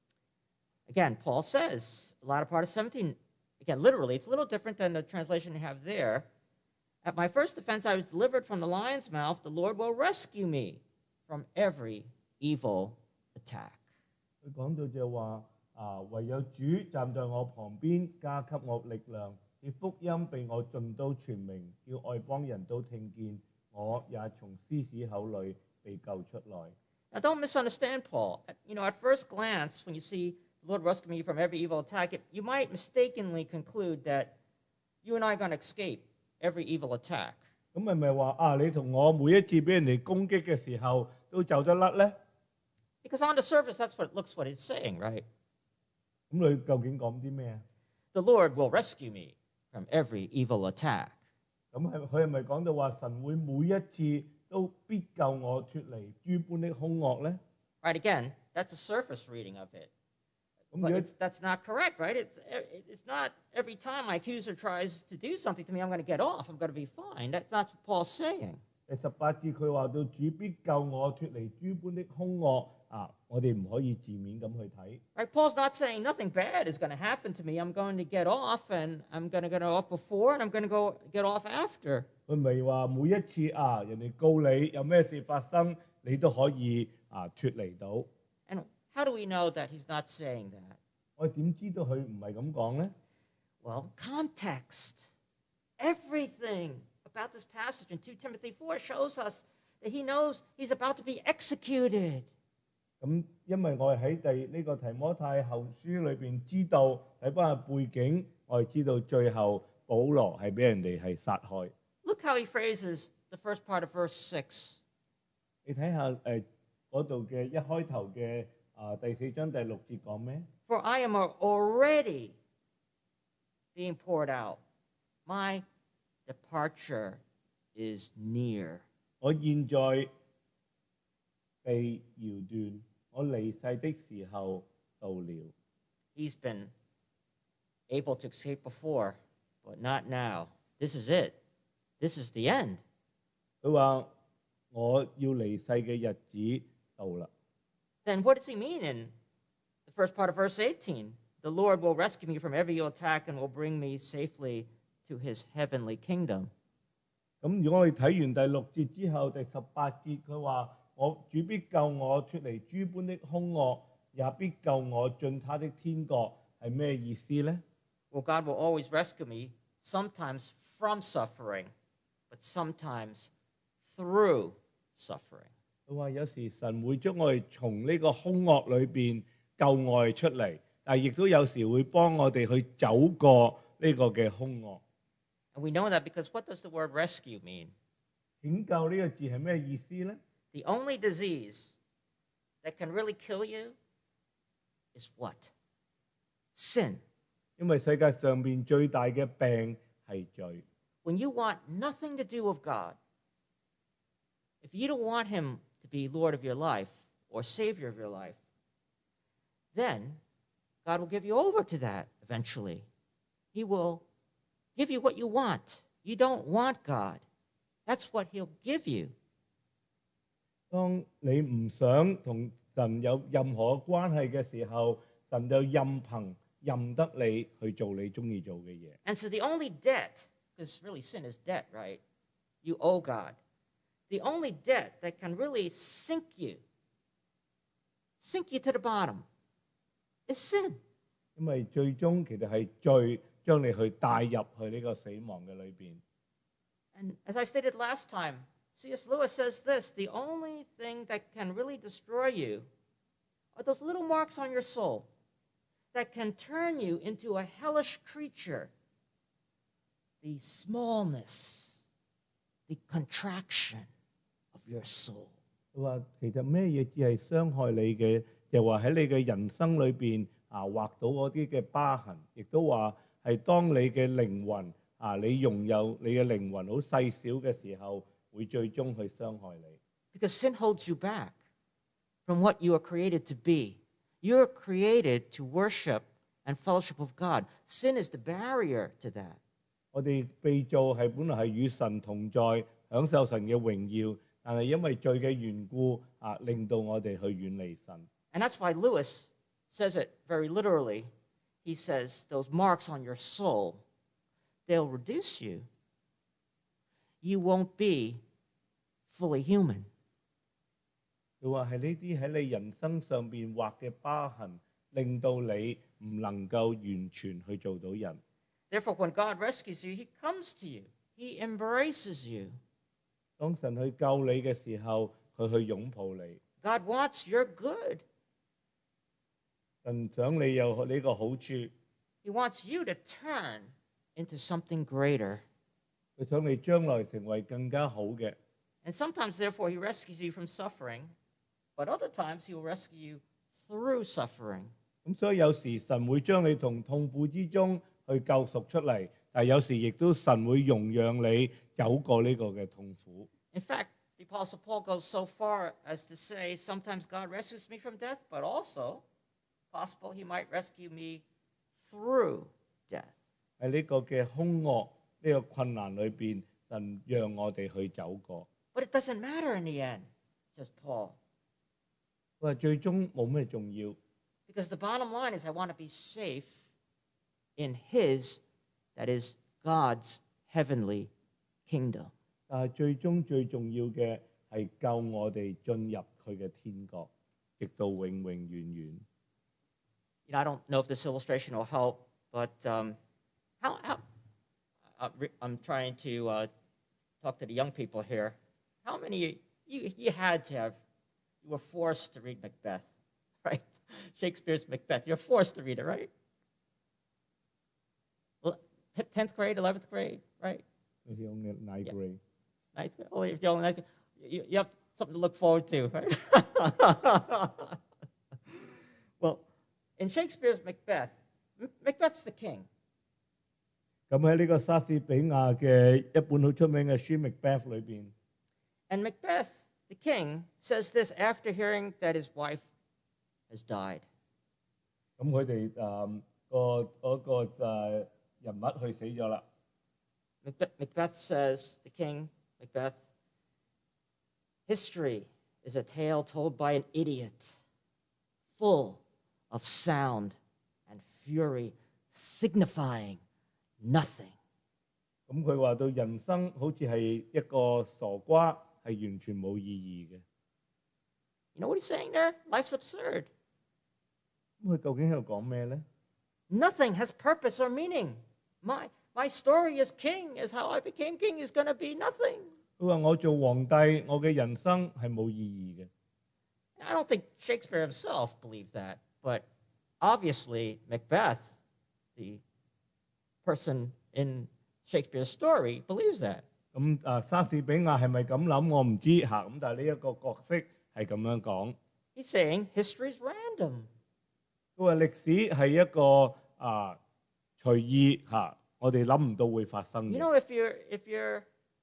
Again, Paul says, the latter part of 17, again, literally, it's a little different than the translation you have there. At my first offense, I was delivered from the lion's mouth. The Lord will rescue me from every evil attack. 佢講到就話唯有主站在我旁邊，加給我力量，叫福音被我盡都傳明，叫外邦人都聽見，我也從獅子口裏被救出來。 Now, don't misunderstand Paul. At first glance, when you see the Lord rescue me from every evil attack, you might mistakenly conclude that you and I are going to escape every evil attack. 咁係咪話你同我每一次俾人哋攻擊嘅時候都走得甩呢？ Because on the surface, that's what it's saying, right? 咁佢究竟講啲咩啊？ The Lord will rescue me from every evil attack. 咁佢係咪講到話神會每一次都必救我脱離諸般的兇惡呢？ Right, again, that's a surface reading of it. 咁 But 如果 that's not correct, right? It's not every time my accuser tries to do something to me, I'm going to get off. I'm going to be fine. That's not what Paul's saying. 第18節佢話到主必救我脱離諸般的兇惡我哋唔可以字面咁去睇。 Right? Paul's not saying nothing bad is going to happen to me. I'm going to get off, and I'm going to get off before, and I'm going to get off after. 佢唔係話每一次人哋告你有咩事發生，你都可以脱離到。 And how do we know that he's not saying that? 我哋點知道佢唔係咁講呢？ Well, context. Everything about this passage in 2 Timothy 4 shows us that he knows he's about to be executed. 咁因為我哋喺呢個提摩太後書裏邊知道睇翻個背景，我哋知道最後保羅係俾人哋係殺害。 Look how he phrases the first part of verse 6. 你睇下嗰度嘅一開頭嘅第4章第6節講咩？ For I am already being poured out. My departure is near. 我現在被搖斷，我離世的時候到了。 He's been able to escape before, but not now. This is it. This is the end. 佢話我要離世嘅日子到啦。 Then what does he mean in the first part of verse 18? The Lord will rescue me from every evil attack and will bring me safely to his heavenly kingdom. 咁如果我哋睇完第6節之後，第18節佢話我主必救我脱離諸般的兇惡，也必救我進他的天國，係咩意思呢？ Well, God will always rescue me, sometimes from suffering, but sometimes through suffering. 佢話有時神會將我哋從呢個兇惡裏邊救我哋出嚟，但係亦都有時會幫我哋去走過呢個嘅兇惡。 And we know that because what does the word rescue mean? 拯救呢個字係咩意思呢？ The only disease that can really kill you is what? Sin. 因為世界上邊最大嘅病係罪。 When you want nothing to do with God, if you don't want him to be Lord of your life or Savior of your life, then God will give you over to that eventually. He will give you what you want. You don't want God. That's what he'll give you. 當你唔想同神有任何關係嘅時候，神就任得你去做你中意做嘅嘢。 And so the only debt, because really sin is debt, right? You owe God. The only debt that can really sink you to the bottom, is sin. 因為最終其實係罪將你去帶入去呢個死亡嘅裏邊。 And as I stated last time, C.S. Lewis says this: the only thing that can really destroy you are those little marks on your soul that can turn you into a hellish creature. The smallness, the contraction of your soul. 佢話其實咩嘢只係傷害你嘅，又話喺你嘅人生裏邊畫到嗰啲嘅疤痕，亦都話係當你嘅靈魂你擁有你嘅靈魂好細小嘅時候，會最終去傷害你。 Because sin holds you back from what you are created to be. You're created to worship and fellowship with God. Sin is the barrier to that. 我哋被造係本來係與神同在，享受神嘅榮耀，但係因為罪嘅緣故令到我哋去遠離神。 And that's why Lewis says it very literally. He says, those marks on your soul, they'll reduce you. You won't be fully human. 佢話係呢啲喺你人生上邊畫嘅疤痕，令到你唔能夠完全去做到人。 Therefore, when God rescues you, he comes to you. He embraces you. 當神去救你嘅時候，佢去擁抱你。 God wants your good. 神想你有呢個好處， He wants you to turn into something greater. 佢想你將來成為更加好嘅。 And sometimes, therefore, he rescues you from suffering, but other times he will rescue you through suffering. 咁所以有時神會將你從痛苦之中去救贖出嚟，但係有時亦都神會容讓你走過呢個嘅痛苦。 In fact, the Apostle Paul goes so far as to say, sometimes God rescues me from death, but also possible he might rescue me through death. 喺呢個嘅兇惡呢個困難裏邊，神讓我哋去走過。 But it doesn't matter in the end, says Paul, 佢話最終冇咩重要， because the bottom line is I want to be safe in his, that is, God's heavenly kingdom. 但係最終最重要嘅係救我哋進入佢嘅天國，直到永永遠遠。 You know, I don't know if this illustration will help, but I'm trying to talk to the young people here. How many you had to have? You were forced to read Macbeth, right? Shakespeare's Macbeth. You're forced to read it, right? 10th grade, 11th grade, right? If you only at ninth grade. Ninth grade. Oh, if you're only ninth grade, you have something to look forward to, right? Well, in Shakespeare's Macbeth, Macbeth's the king. 咁喺呢個莎士比亞嘅一本好出名嘅書《Macbeth》裏邊， And Macbeth, the king, says this after hearing that his wife has died. 咁佢哋個人物去死咗啦。 Macbeth says, the king, Macbeth, history is a tale told by an idiot, full of sound and fury, signifying nothing. 咁佢話到人生好似係一個傻瓜，係完全冇意義嘅。 You know what he's saying there? Life's absurd. 咁佢究竟喺度講咩咧？ Nothing has purpose or meaning. My story as king, as how I became king, is going to be nothing. 佢話我做皇帝，我嘅人生係冇意義嘅。 I don't think Shakespeare himself believed that, but obviously Macbeth, the person in Shakespeare's story, believes that. 咁莎士比亞係咪咁諗？我唔知嚇。咁但係呢一個角色係咁樣講。 He's saying history is random. 佢話歷史係一個隨意嚇，我哋諗唔到會發生 You 嘅。 know, if you're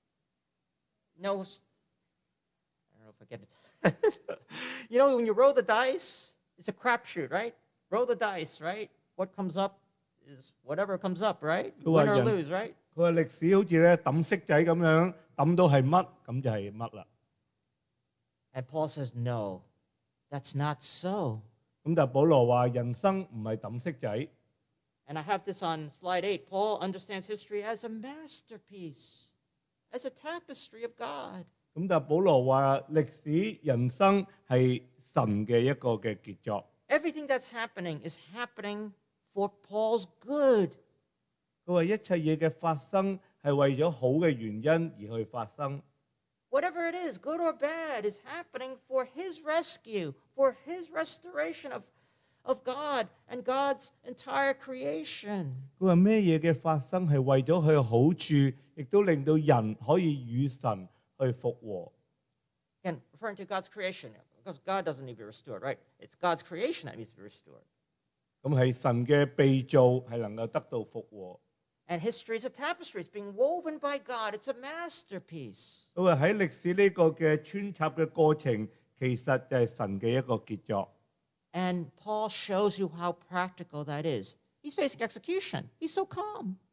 no, I don't know if I get it. You know, when you roll the dice, it's a crapshoot, right? Roll the dice, right? What comes up is whatever comes up, right? Win or lose, right? 佢話歷史好似咧抌骰仔咁樣，抌到係乜咁就係乜啦。 And Paul says, no, that's not so. 咁但係保羅話人生唔係抌骰仔。 And I have this on slide 8. Paul understands history as a masterpiece, as a tapestry of God. 咁但係保羅話歷史人生係神嘅一個嘅傑作。 Everything that's happening is happening for Paul's good. 佢話一切嘢嘅發生係為咗好嘅原因而去發生。 Whatever it is, good or bad, is happening for his rescue, for his restoration of God and God's entire creation. 佢話咩嘢嘅發生係為咗佢嘅好處，亦都令到人可以與神去復和。 Again, referring to God's creation, because God doesn't need to be restored, right? It's God's creation that needs to be restored. 咁係神嘅被造係能夠得到復和。 And history is a tapestry. It's being woven by God. It's a masterpiece. 佢話喺歷史呢個嘅穿插嘅過程，其實就係神嘅一個傑作。 And Paul shows you how practical that is. He's facing execution. He's so calm.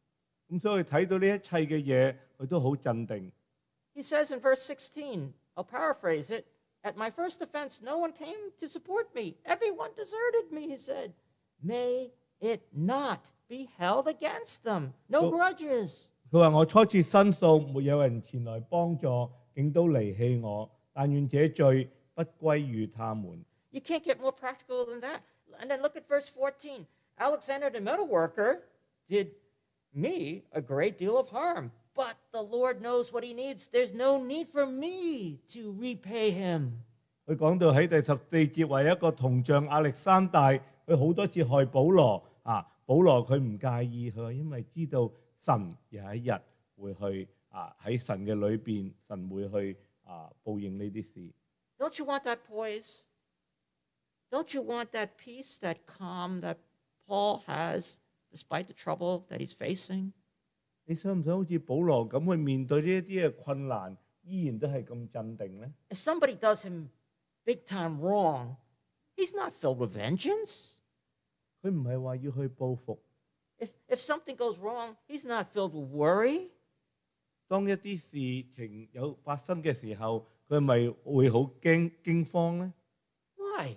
咁所以睇到呢一切嘅嘢，佢都好鎮定。 He says in verse 16, I'll paraphrase it, at my first offense, no one came to support me. Everyone deserted me, he said. May it not be held against them. No So- grudges. 佢話：我初次申訴，沒有人前來幫助，竟都離棄我。但願這罪不歸於他們。 You can't get more practical than that. And then look at verse 14. Alexander the metal worker did me a great deal of harm, but the Lord knows what he needs. There's no need for me to repay him. 佢講到喺第14節話一個銅匠亞歷山大，佢好多次害保羅啊，保羅佢唔介意，佢話因為知道神有一日會去喺神嘅裏邊，神會去報應呢啲事。 Don't you want that poise? Don't you want that peace, that calm that Paul has despite the trouble that he's facing? 你想唔想好似保羅咁去面對呢一啲嘅困難，依然都係咁鎮定呢？ If somebody does him big time wrong, he's not filled with vengeance. 佢唔係話要去報復。 If something goes wrong, he's not filled with worry. 當一啲事情有發生嘅時候，佢咪會好驚慌呢？ Why?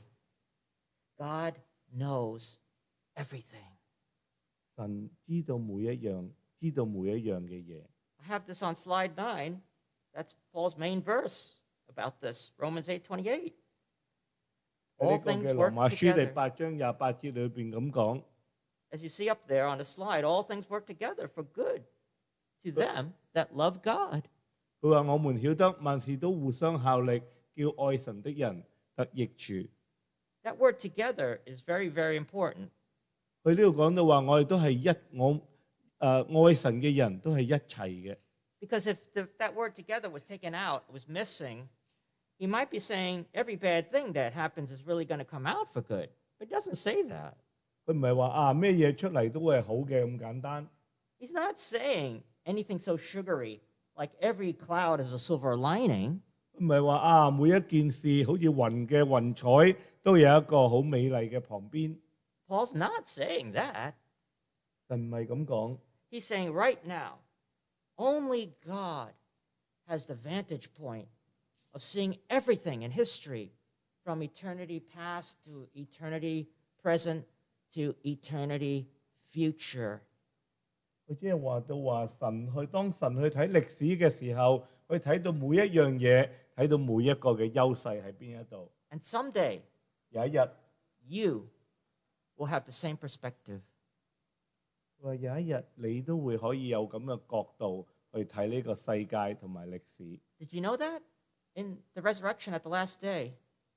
God knows everything. 神知道每一樣嘅嘢。 I have this on slide 9. That's Paul's main verse about this, Romans 8:28. 喺 All 呢個 things 嘅羅 work 馬書第 together. 8章28節裏邊咁講， As you see up there on the slide, all things work together for good to them that love God. 佢話我們曉得萬事都互相效力，叫愛神的人得益處。 That word together is very, very important. 佢呢度講到話，我哋都係愛神嘅人都係一齊嘅。 Because if that word together was taken out, was missing, he might be saying every bad thing that happens is really going to come out for good. But he doesn't say that. 佢唔係話咩嘢出嚟都會係好嘅咁簡單。 He's not saying anything so sugary, like every cloud is a silver lining. 唔係話每一件事好似雲嘅雲彩都有一個好美麗嘅旁邊。 Paul's not saying that. 神唔係咁講。 He's saying right now, only God has the vantage point of seeing everything in history from eternity past to eternity present to eternity future. 佢即係話到話當神去睇歷史嘅時候，去睇到每一樣嘢，睇到每一個嘅優勢喺邊一度。 And someday, 有一日， you will have the same perspective. 佢話有一日你都會可以有咁嘅角度去睇呢個世界同埋歷史。 Did you know that? In the resurrection at the last day,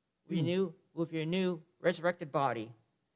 with your new resurrected body,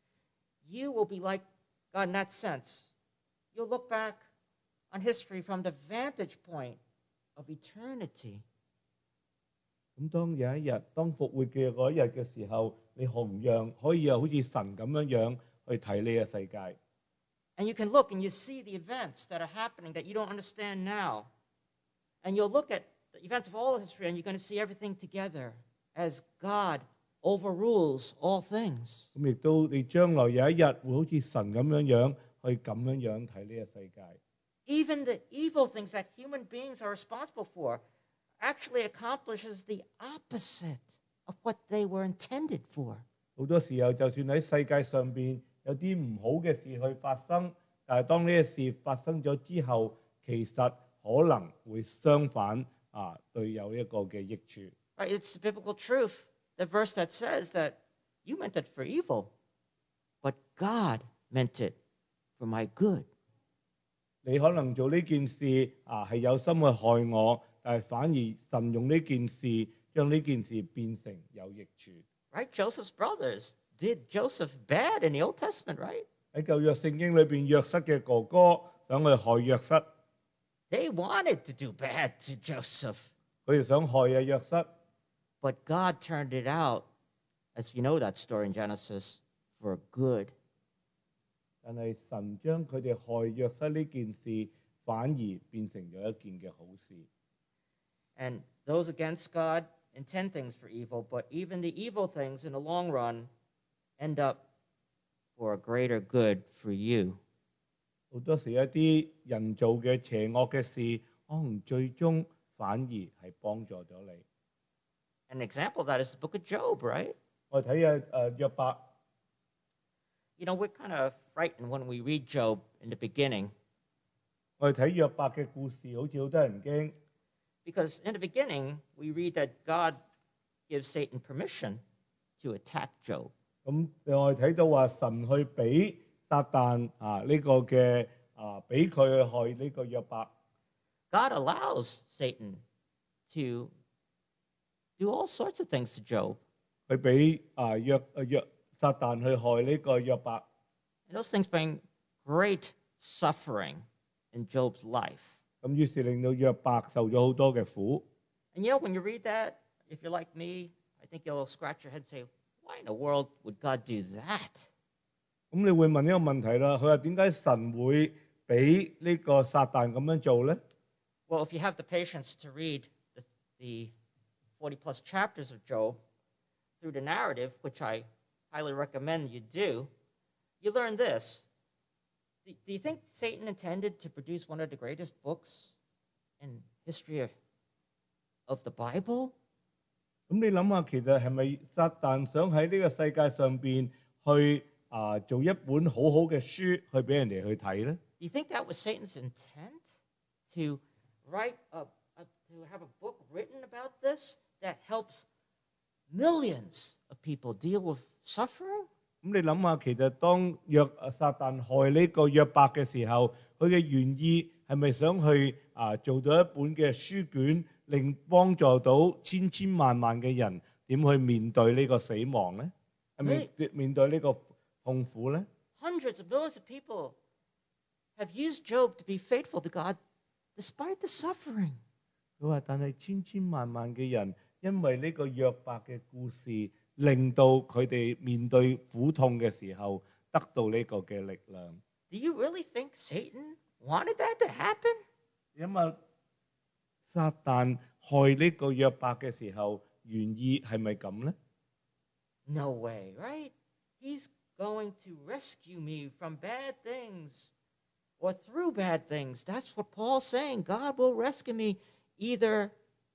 you will be like God in that sense. You'll look back on history from the vantage point of eternity. 咁當有一日，當復活嘅嗰一日嘅時候，你同樣可以又好似神咁樣去睇呢個世界。 And you can look and you see the events that are happening that you don't understand now. And you'll look at the events of all history and you're going to see everything together as God overrules all things. 咁亦都你將來有一日會好似神咁樣去咁樣睇呢個世界。 Even the evil things that human beings are responsible for actually accomplishes the opposite of what they were intended for. 好多時候，就算喺世界上邊有啲唔好嘅事去發生，但係當呢啲事發生咗之後，其實可能會相反對有一個嘅益處。 Right? It's the biblical truth, the verse that says that you meant it for evil, but God meant it for my good. 你可能做呢件事係有心去害我，但係反而神用呢件事將呢件事變成有益處。 Right? Joseph's brothers did Joseph bad in the Old Testament, right? 喺舊約聖經裏邊，約瑟嘅哥哥想去害約瑟， They wanted to do bad to Joseph, 佢哋想害約瑟， but God turned it out, as you know that story in Genesis, for good. 但係神將佢哋害約瑟呢件事，反而變成咗一件嘅好事。 And those against God intend things for evil, but even the evil things in the long run end up for a greater good for you. 好多時一啲人做嘅邪惡嘅事，可能最終反而係幫助咗你。 An example of that is the book of Job, right? 我哋睇下約伯， You know, we're kind of frightened when we read Job in the beginning 我哋睇約伯嘅故事，好似好多人驚， because in the beginning we read that God gives Satan permission to attack Job. 咁我哋睇到話神去俾撒旦呢個嘅俾佢去害呢個約伯， God allows Satan to do all sorts of things to Job. 佢俾撒旦去害呢個約伯， And those things bring great suffering in Job's life. 咁於是令到約伯受咗好多嘅苦。 And you know, when you read that, if you're like me, I think you'll scratch your head and say, why in the world would God do that? 咁你會問一個問題啦，佢話點解神會俾呢個撒旦咁樣做咧？ Well, if you have the patience to read the 40 plus chapters of Job through the narrative, which I highly recommend you do, you learn this. Do you think Satan intended to produce one of the greatest books in history of the Bible? 咁你諗下，其實係咪撒旦想喺呢個世界上邊去做一本好好嘅書去俾人哋去睇咧？ Do you think that was Satan's intent to write to have a book written about this that helps millions of people deal with suffering? 咁你諗下，其實當撒旦害呢個約伯嘅時候，佢嘅原意係咪想去做到一本嘅書卷，令幫助到千千萬萬嘅人點去面對呢個死亡咧？面對呢個痛苦咧？ Hundreds of millions of people have used Job to be faithful to God despite the suffering. 佢話：但係千千萬萬嘅人因為呢個約伯嘅故事，令到佢哋面對苦痛嘅時候得到呢個嘅力量。 Do you really think Satan wanted that to happen? 因為撒旦害呢個約伯嘅時候，原意係咪咁咧？ No way, right? He's going to rescue me from bad things or through bad things. That's what Paul's saying. God will rescue me either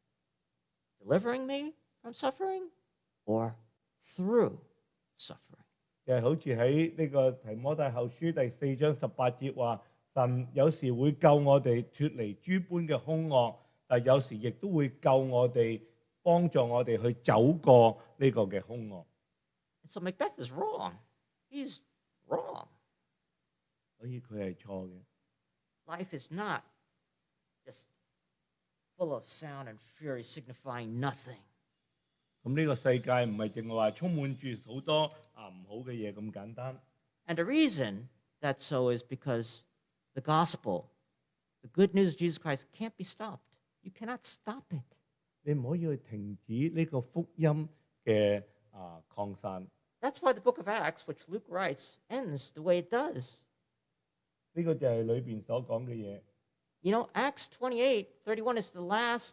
delivering me from suffering or through suffering. 就係好似喺呢個提摩太後書第4章18節話，神有時會救我哋脫離諸般嘅兇惡，但有時亦都會救我哋，幫助我哋去走過呢個嘅兇惡。 So Macbeth is wrong. He's wrong. 所以佢係錯嘅。 Life is not just full of sound and fury signifying nothing. 咁呢個世界唔係淨係話充滿住好多唔好嘅嘢咁簡單。 And the reason that's so is because the gospel, the good news of Jesus Christ, can't be stopped. You cannot stop it. 你唔可以去停止呢個福音嘅擴散。 That's why the book of Acts, which Luke writes, ends the way it does. 呢個就係裏邊所講嘅嘢。 You know, Acts 28:31 is the last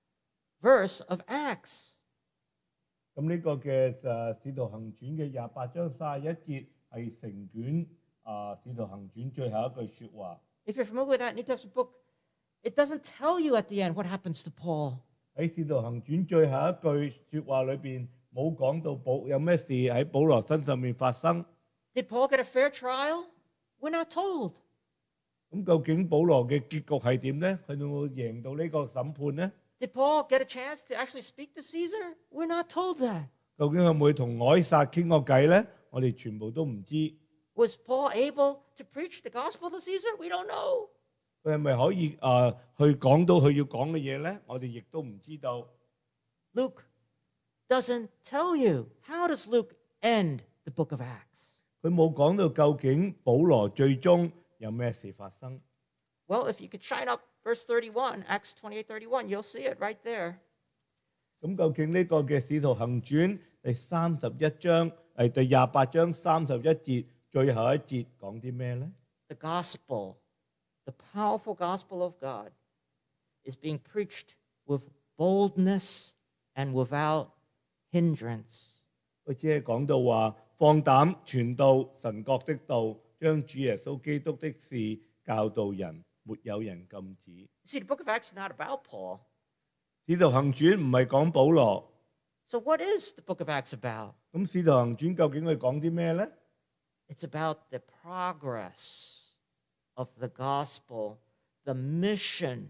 verse of Acts. 咁呢個嘅使徒行傳嘅28章31節係成卷使徒行傳最後一句説話。 If you're familiar with that New Testament book, it doesn't tell you at the end what happens to Paul. 喺使徒行傳最後一句説話裏邊冇講到有咩事喺保羅身上面發生。 Did Paul get a fair trial? We're not told. 咁究竟保羅嘅結局係點咧？佢有冇贏到呢個審判咧？ Did Paul get a chance to actually speak to Caesar? We're not told that. 究竟有冇同凱撒傾過偈咧？我哋全部都唔知。 Was Paul able to preach the gospel to Caesar? We don't know. 佢係咪可以去講到佢要講嘅嘢咧？我哋亦都唔知道。 Luke doesn't tell you. How does Luke end the book of Acts? 佢冇講到究竟保羅最終有咩事發生。 Well, if you could shine up verse 31, Acts 28:31, you'll see it right there. 咁究竟呢個嘅使徒行傳第31章第28章31節最後一節講啲咩咧？ The gospel, the powerful gospel of God, is being preached with boldness and without hindrance. 佢只係講到話放膽傳道神國的道，將主耶穌基督的事教導人，沒有人禁止。 You see, the book of Acts is not about Paul. 使徒行傳唔係講保羅， So what is the book of Acts about? 咁使徒行傳究竟佢講啲咩呢？ It's about the progress of the gospel, the mission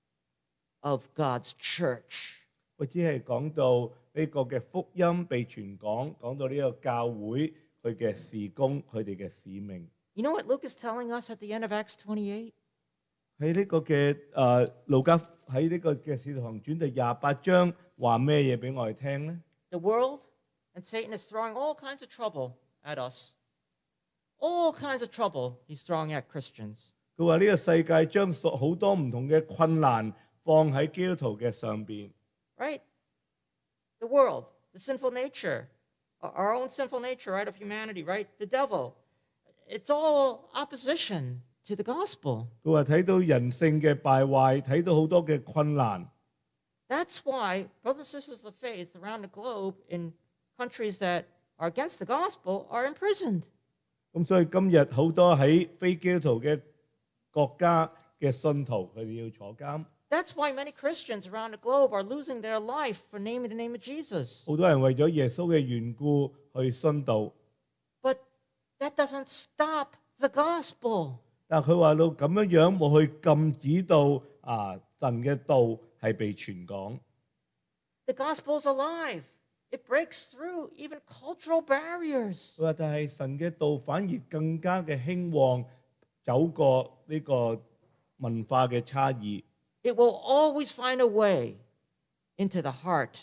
of God's church. 佢只係講到呢個嘅福音被傳講，講到呢個教會佢嘅事工，佢哋嘅使命。 You know what Luke is telling us at the end of Acts 28? 喺呢個嘅路加喺呢個嘅使徒行傳第28章話咩嘢俾我哋聽呢？ The world and Satan is throwing all kinds of trouble at us. All kinds of trouble he's throwing at Christians. 佢話呢個世界將好多唔同嘅困難放喺基督徒嘅上邊。 Right? The world, the sinful nature, our own sinful nature, right, of humanity, right? The devil. It's all opposition to the gospel. 佢話睇到人性嘅敗壞，睇到好多嘅困難。 That's why brothers and sisters of faith around the globe in countries that are against the gospel are imprisoned. 咁所以今日好多喺非基督徒嘅國家嘅信徒，佢哋要坐監。 That's why many Christians around the globe are losing their life for naming the name of Jesus. 好多人為咗耶穌嘅緣故去殉道， But that doesn't stop the gospel. 但係佢話到咁樣冇去禁止到神嘅道係被傳講。 The gospel is alive. It breaks through even cultural barriers. 佢話但係神嘅道反而更加嘅興旺，走過呢個文化嘅差異。 It will always find a way into the heart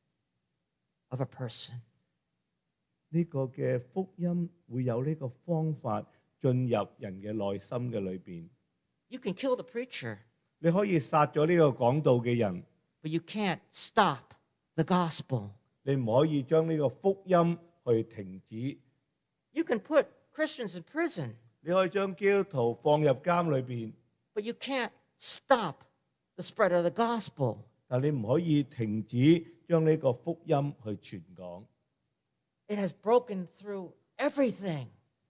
of a person. 呢個嘅福音會有呢個方法進入人嘅內心嘅裏邊。 You can kill the preacher, 你可以殺咗呢個講道嘅人， but you can't stop the gospel. 你唔可以將呢個福音去停止。 You can put Christians in prison, 你可以將基督徒放入監裏邊， but you can't stop the spread of the gospel. 但你唔可以停止將呢個福音去傳講。 It has broken through everything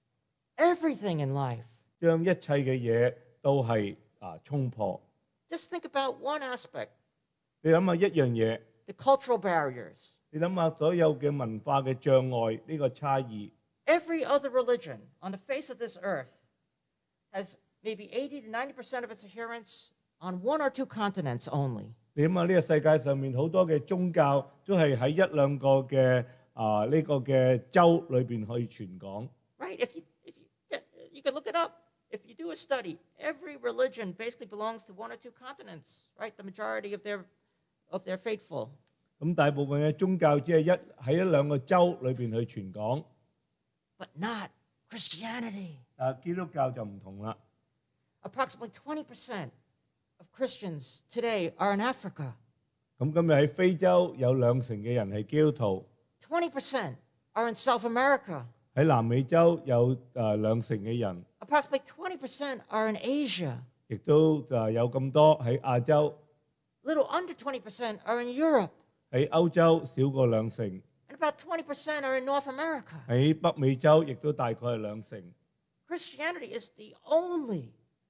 in life. 將一切嘅嘢都係衝破。 Just think about one aspect, 你諗下一樣嘢， the cultural barriers. 你諗下所有嘅文化嘅障礙呢個差異。 Every other religion on the face of this earth has maybe 80 to 90% of its adherents on one or two continents only. 你諗下呢個世界上面好多嘅宗教都係喺一兩個嘅呢個嘅州裏邊去傳講。 Right? You can look it up. If you do a study, every religion basically belongs to one or two continents, right? The majority of their faithful. 咁大部分嘅宗教只係喺一兩個州裏邊去傳講， But not Christianity. 但係基督教就唔同啦。 Approximately 20% of Christians today are in Africa. 咁今日喺非洲有2成嘅人係基督徒， 20% are in South America. 喺南美洲有2成嘅人， Approximately 20% are in Asia. 亦都有咁多喺亞洲， Little under 20% are in Europe. 喺歐洲少過2成， And about 20% are in North America. 喺北美洲亦都大概係2成。 Christianity is the only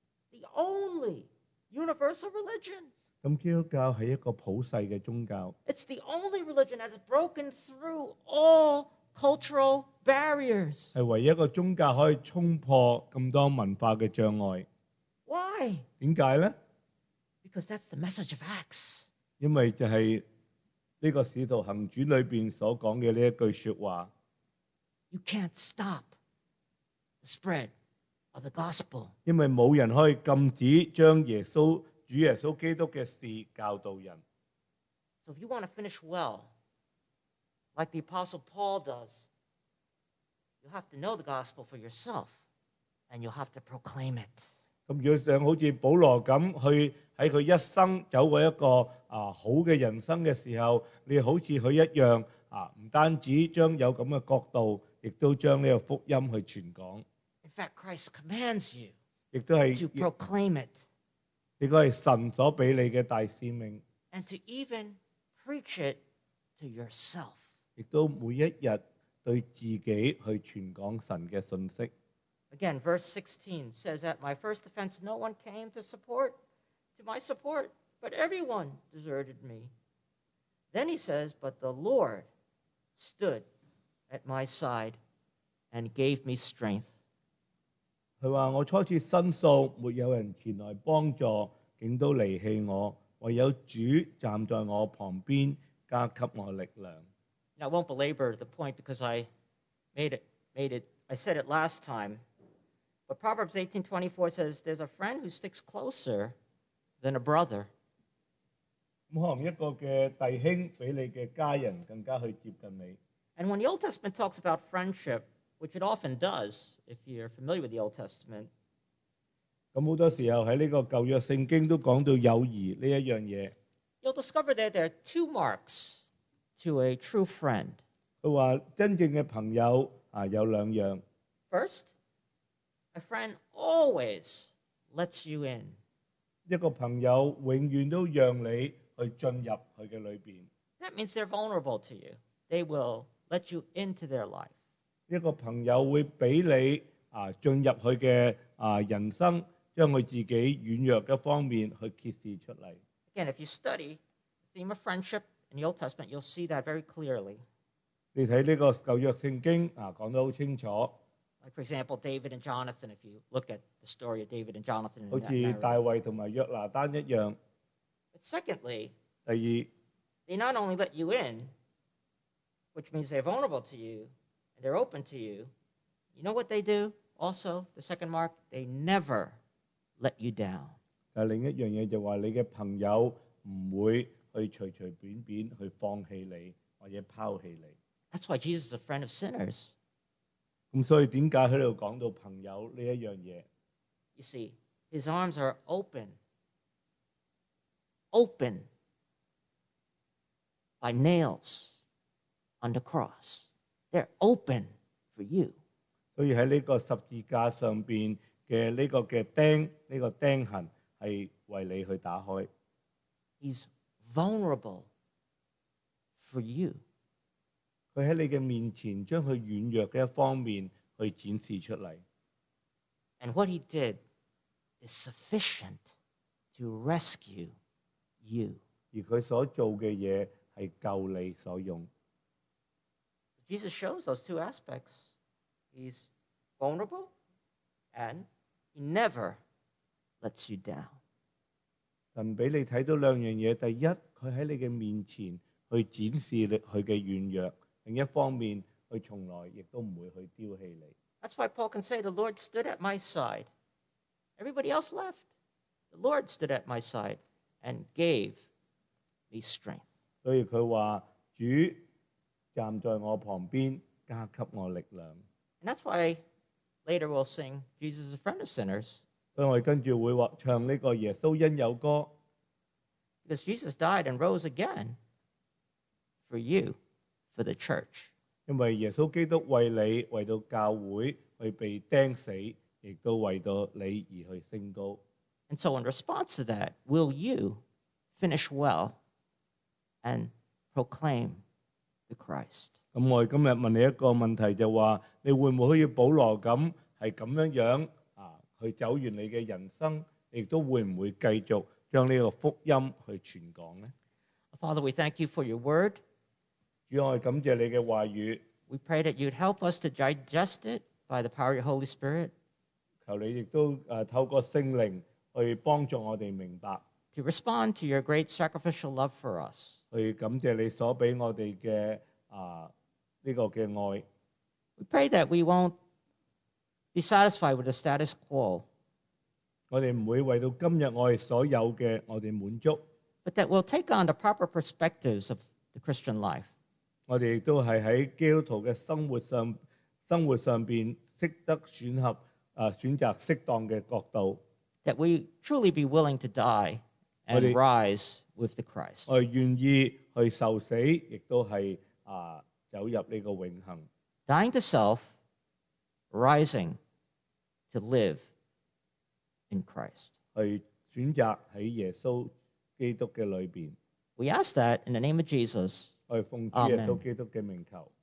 universal religion. 咁基督教係一個普世嘅宗教， It's the only religion that has broken through all cultural barriers. 係唯一一個宗教可以衝破咁多文化嘅障礙。 Why? 點解呢？ Because that's the message of Acts. 因為就係呢個使徒行傳裏邊所講嘅呢一句説話。 You can't stop the spread of the gospel. 因為冇人可以禁止將主耶穌基督嘅事教導人。 So if you want to finish well, like the Apostle Paul does, you have to know the gospel for yourself, and you'll have to proclaim it. 咁如果想好似保羅咁去喺佢一生走過一個好嘅人生嘅時候，你好似佢一樣唔單止將有咁嘅角度，亦都將呢個福音去傳講。 In fact, Christ commands you 亦都 to 係 proclaim it 呢個係神所俾你嘅大使命， and to even preach it to yourself. 亦都每一日對自己去傳講神嘅信息。 Again, verse 16 says, At my first offense, no one came to my support, but everyone deserted me. Then he says, But the Lord stood at my side and gave me strength. 佢話：我初次申訴，沒有人前來幫助，竟都離棄我，唯有主站在我旁邊，加給我力量。 Now, I won't belabor the point because I said it last time. But Proverbs 18:24 says, There's a friend who sticks closer than a brother. 咁可能一個嘅弟兄比你嘅家人更加去接近你。 And when the Old Testament talks about friendship, which it often does, if you're familiar with the Old Testament, 咁好多時候喺呢個舊約聖經都講到友誼呢一樣嘢。 you'll discover that there are two marks to a true friend. 佢話真正嘅朋友有兩樣。 First, a friend always lets you in. 一個朋友永遠都讓你去進入佢嘅裏邊。 That means they're vulnerable to you. They will let you into their life. 一個朋友會俾你進入佢嘅人生，將佢自己軟弱嘅方面去揭示出嚟。 Again, if you study the theme of friendship in the Old Testament, you'll see that very clearly. 你睇呢個舊約聖經講得好清楚， Like, for example, David and Jonathan, if you look at the story of David and Jonathan. 好 In that 似 narrative. 大衛同埋約拿單一樣。 But secondly, 第二， they not only let you in, which means they're vulnerable to you, and they're open to you. You know what they do? Also, the second mark, they never let you down. 但另一樣嘢就話你嘅朋友唔會去隨隨便便去放棄你或者拋棄你。 That's why Jesus is a friend of sinners. 咁所以點解喺度講到朋友呢一樣嘢？ You see, his arms are open by nails on the cross. They're open for you. 所以喺呢個十字架上邊嘅呢個嘅釘，呢個釘痕係為你去打開。 He's vulnerable for you. 佢喺你嘅面前將佢軟弱嘅一方面去展示出嚟。 And what he did is sufficient to rescue you. 而佢所做嘅嘢係夠你所用。 Jesus shows those two aspects. He's vulnerable and he never lets you down. 神俾你睇到兩樣嘢，第一，佢喺你嘅面前去展示佢嘅軟弱；另一方面，佢從來亦都唔會去丟棄你。 That's why Paul can say, The Lord stood at my side. Everybody else left. The Lord stood at my side and gave me strength. 所以佢話：主站在我旁邊，加給我力量。 And that's why later we'll sing, Jesus is a friend of sinners, 所以我哋跟住會唱呢個耶穌恩友歌， because Jesus died and rose again for you, for the church. 因為耶穌基督為你為到教會去被釘死，亦都為到你而去升高。 And so in response to that, will you finish well and proclaim the Christ? 咁我哋今日問你一個問題，就話你會唔會好似保羅咁係咁樣去走完你嘅人生，亦都會唔會繼續將呢個福音去傳講呢？ Father, we thank you for your word. 主，我哋感謝你嘅話語， We pray that you'd help us to digest it by the power of your Holy Spirit, 求你亦都透過聖靈去幫助我哋明白， to respond to your great sacrificial love for us. 去感謝你所俾我哋嘅呢個嘅愛。 We pray that we won't be satisfied with the status quo, 我哋唔會為到今日我哋所有嘅我哋滿足， but that we'll take on the proper perspectives of the Christian life. 我哋亦都係喺基督徒嘅生活上邊識得選擇適當嘅角度， That we truly be willing to die and rise with the Christ. 我哋願意去受死，亦都係走入呢個永恆。 Dying to self, rising to live in Christ. 去選擇喺耶穌基督嘅裏邊， We ask that in the name of Jesus. 我哋奉主耶穌基督嘅名求。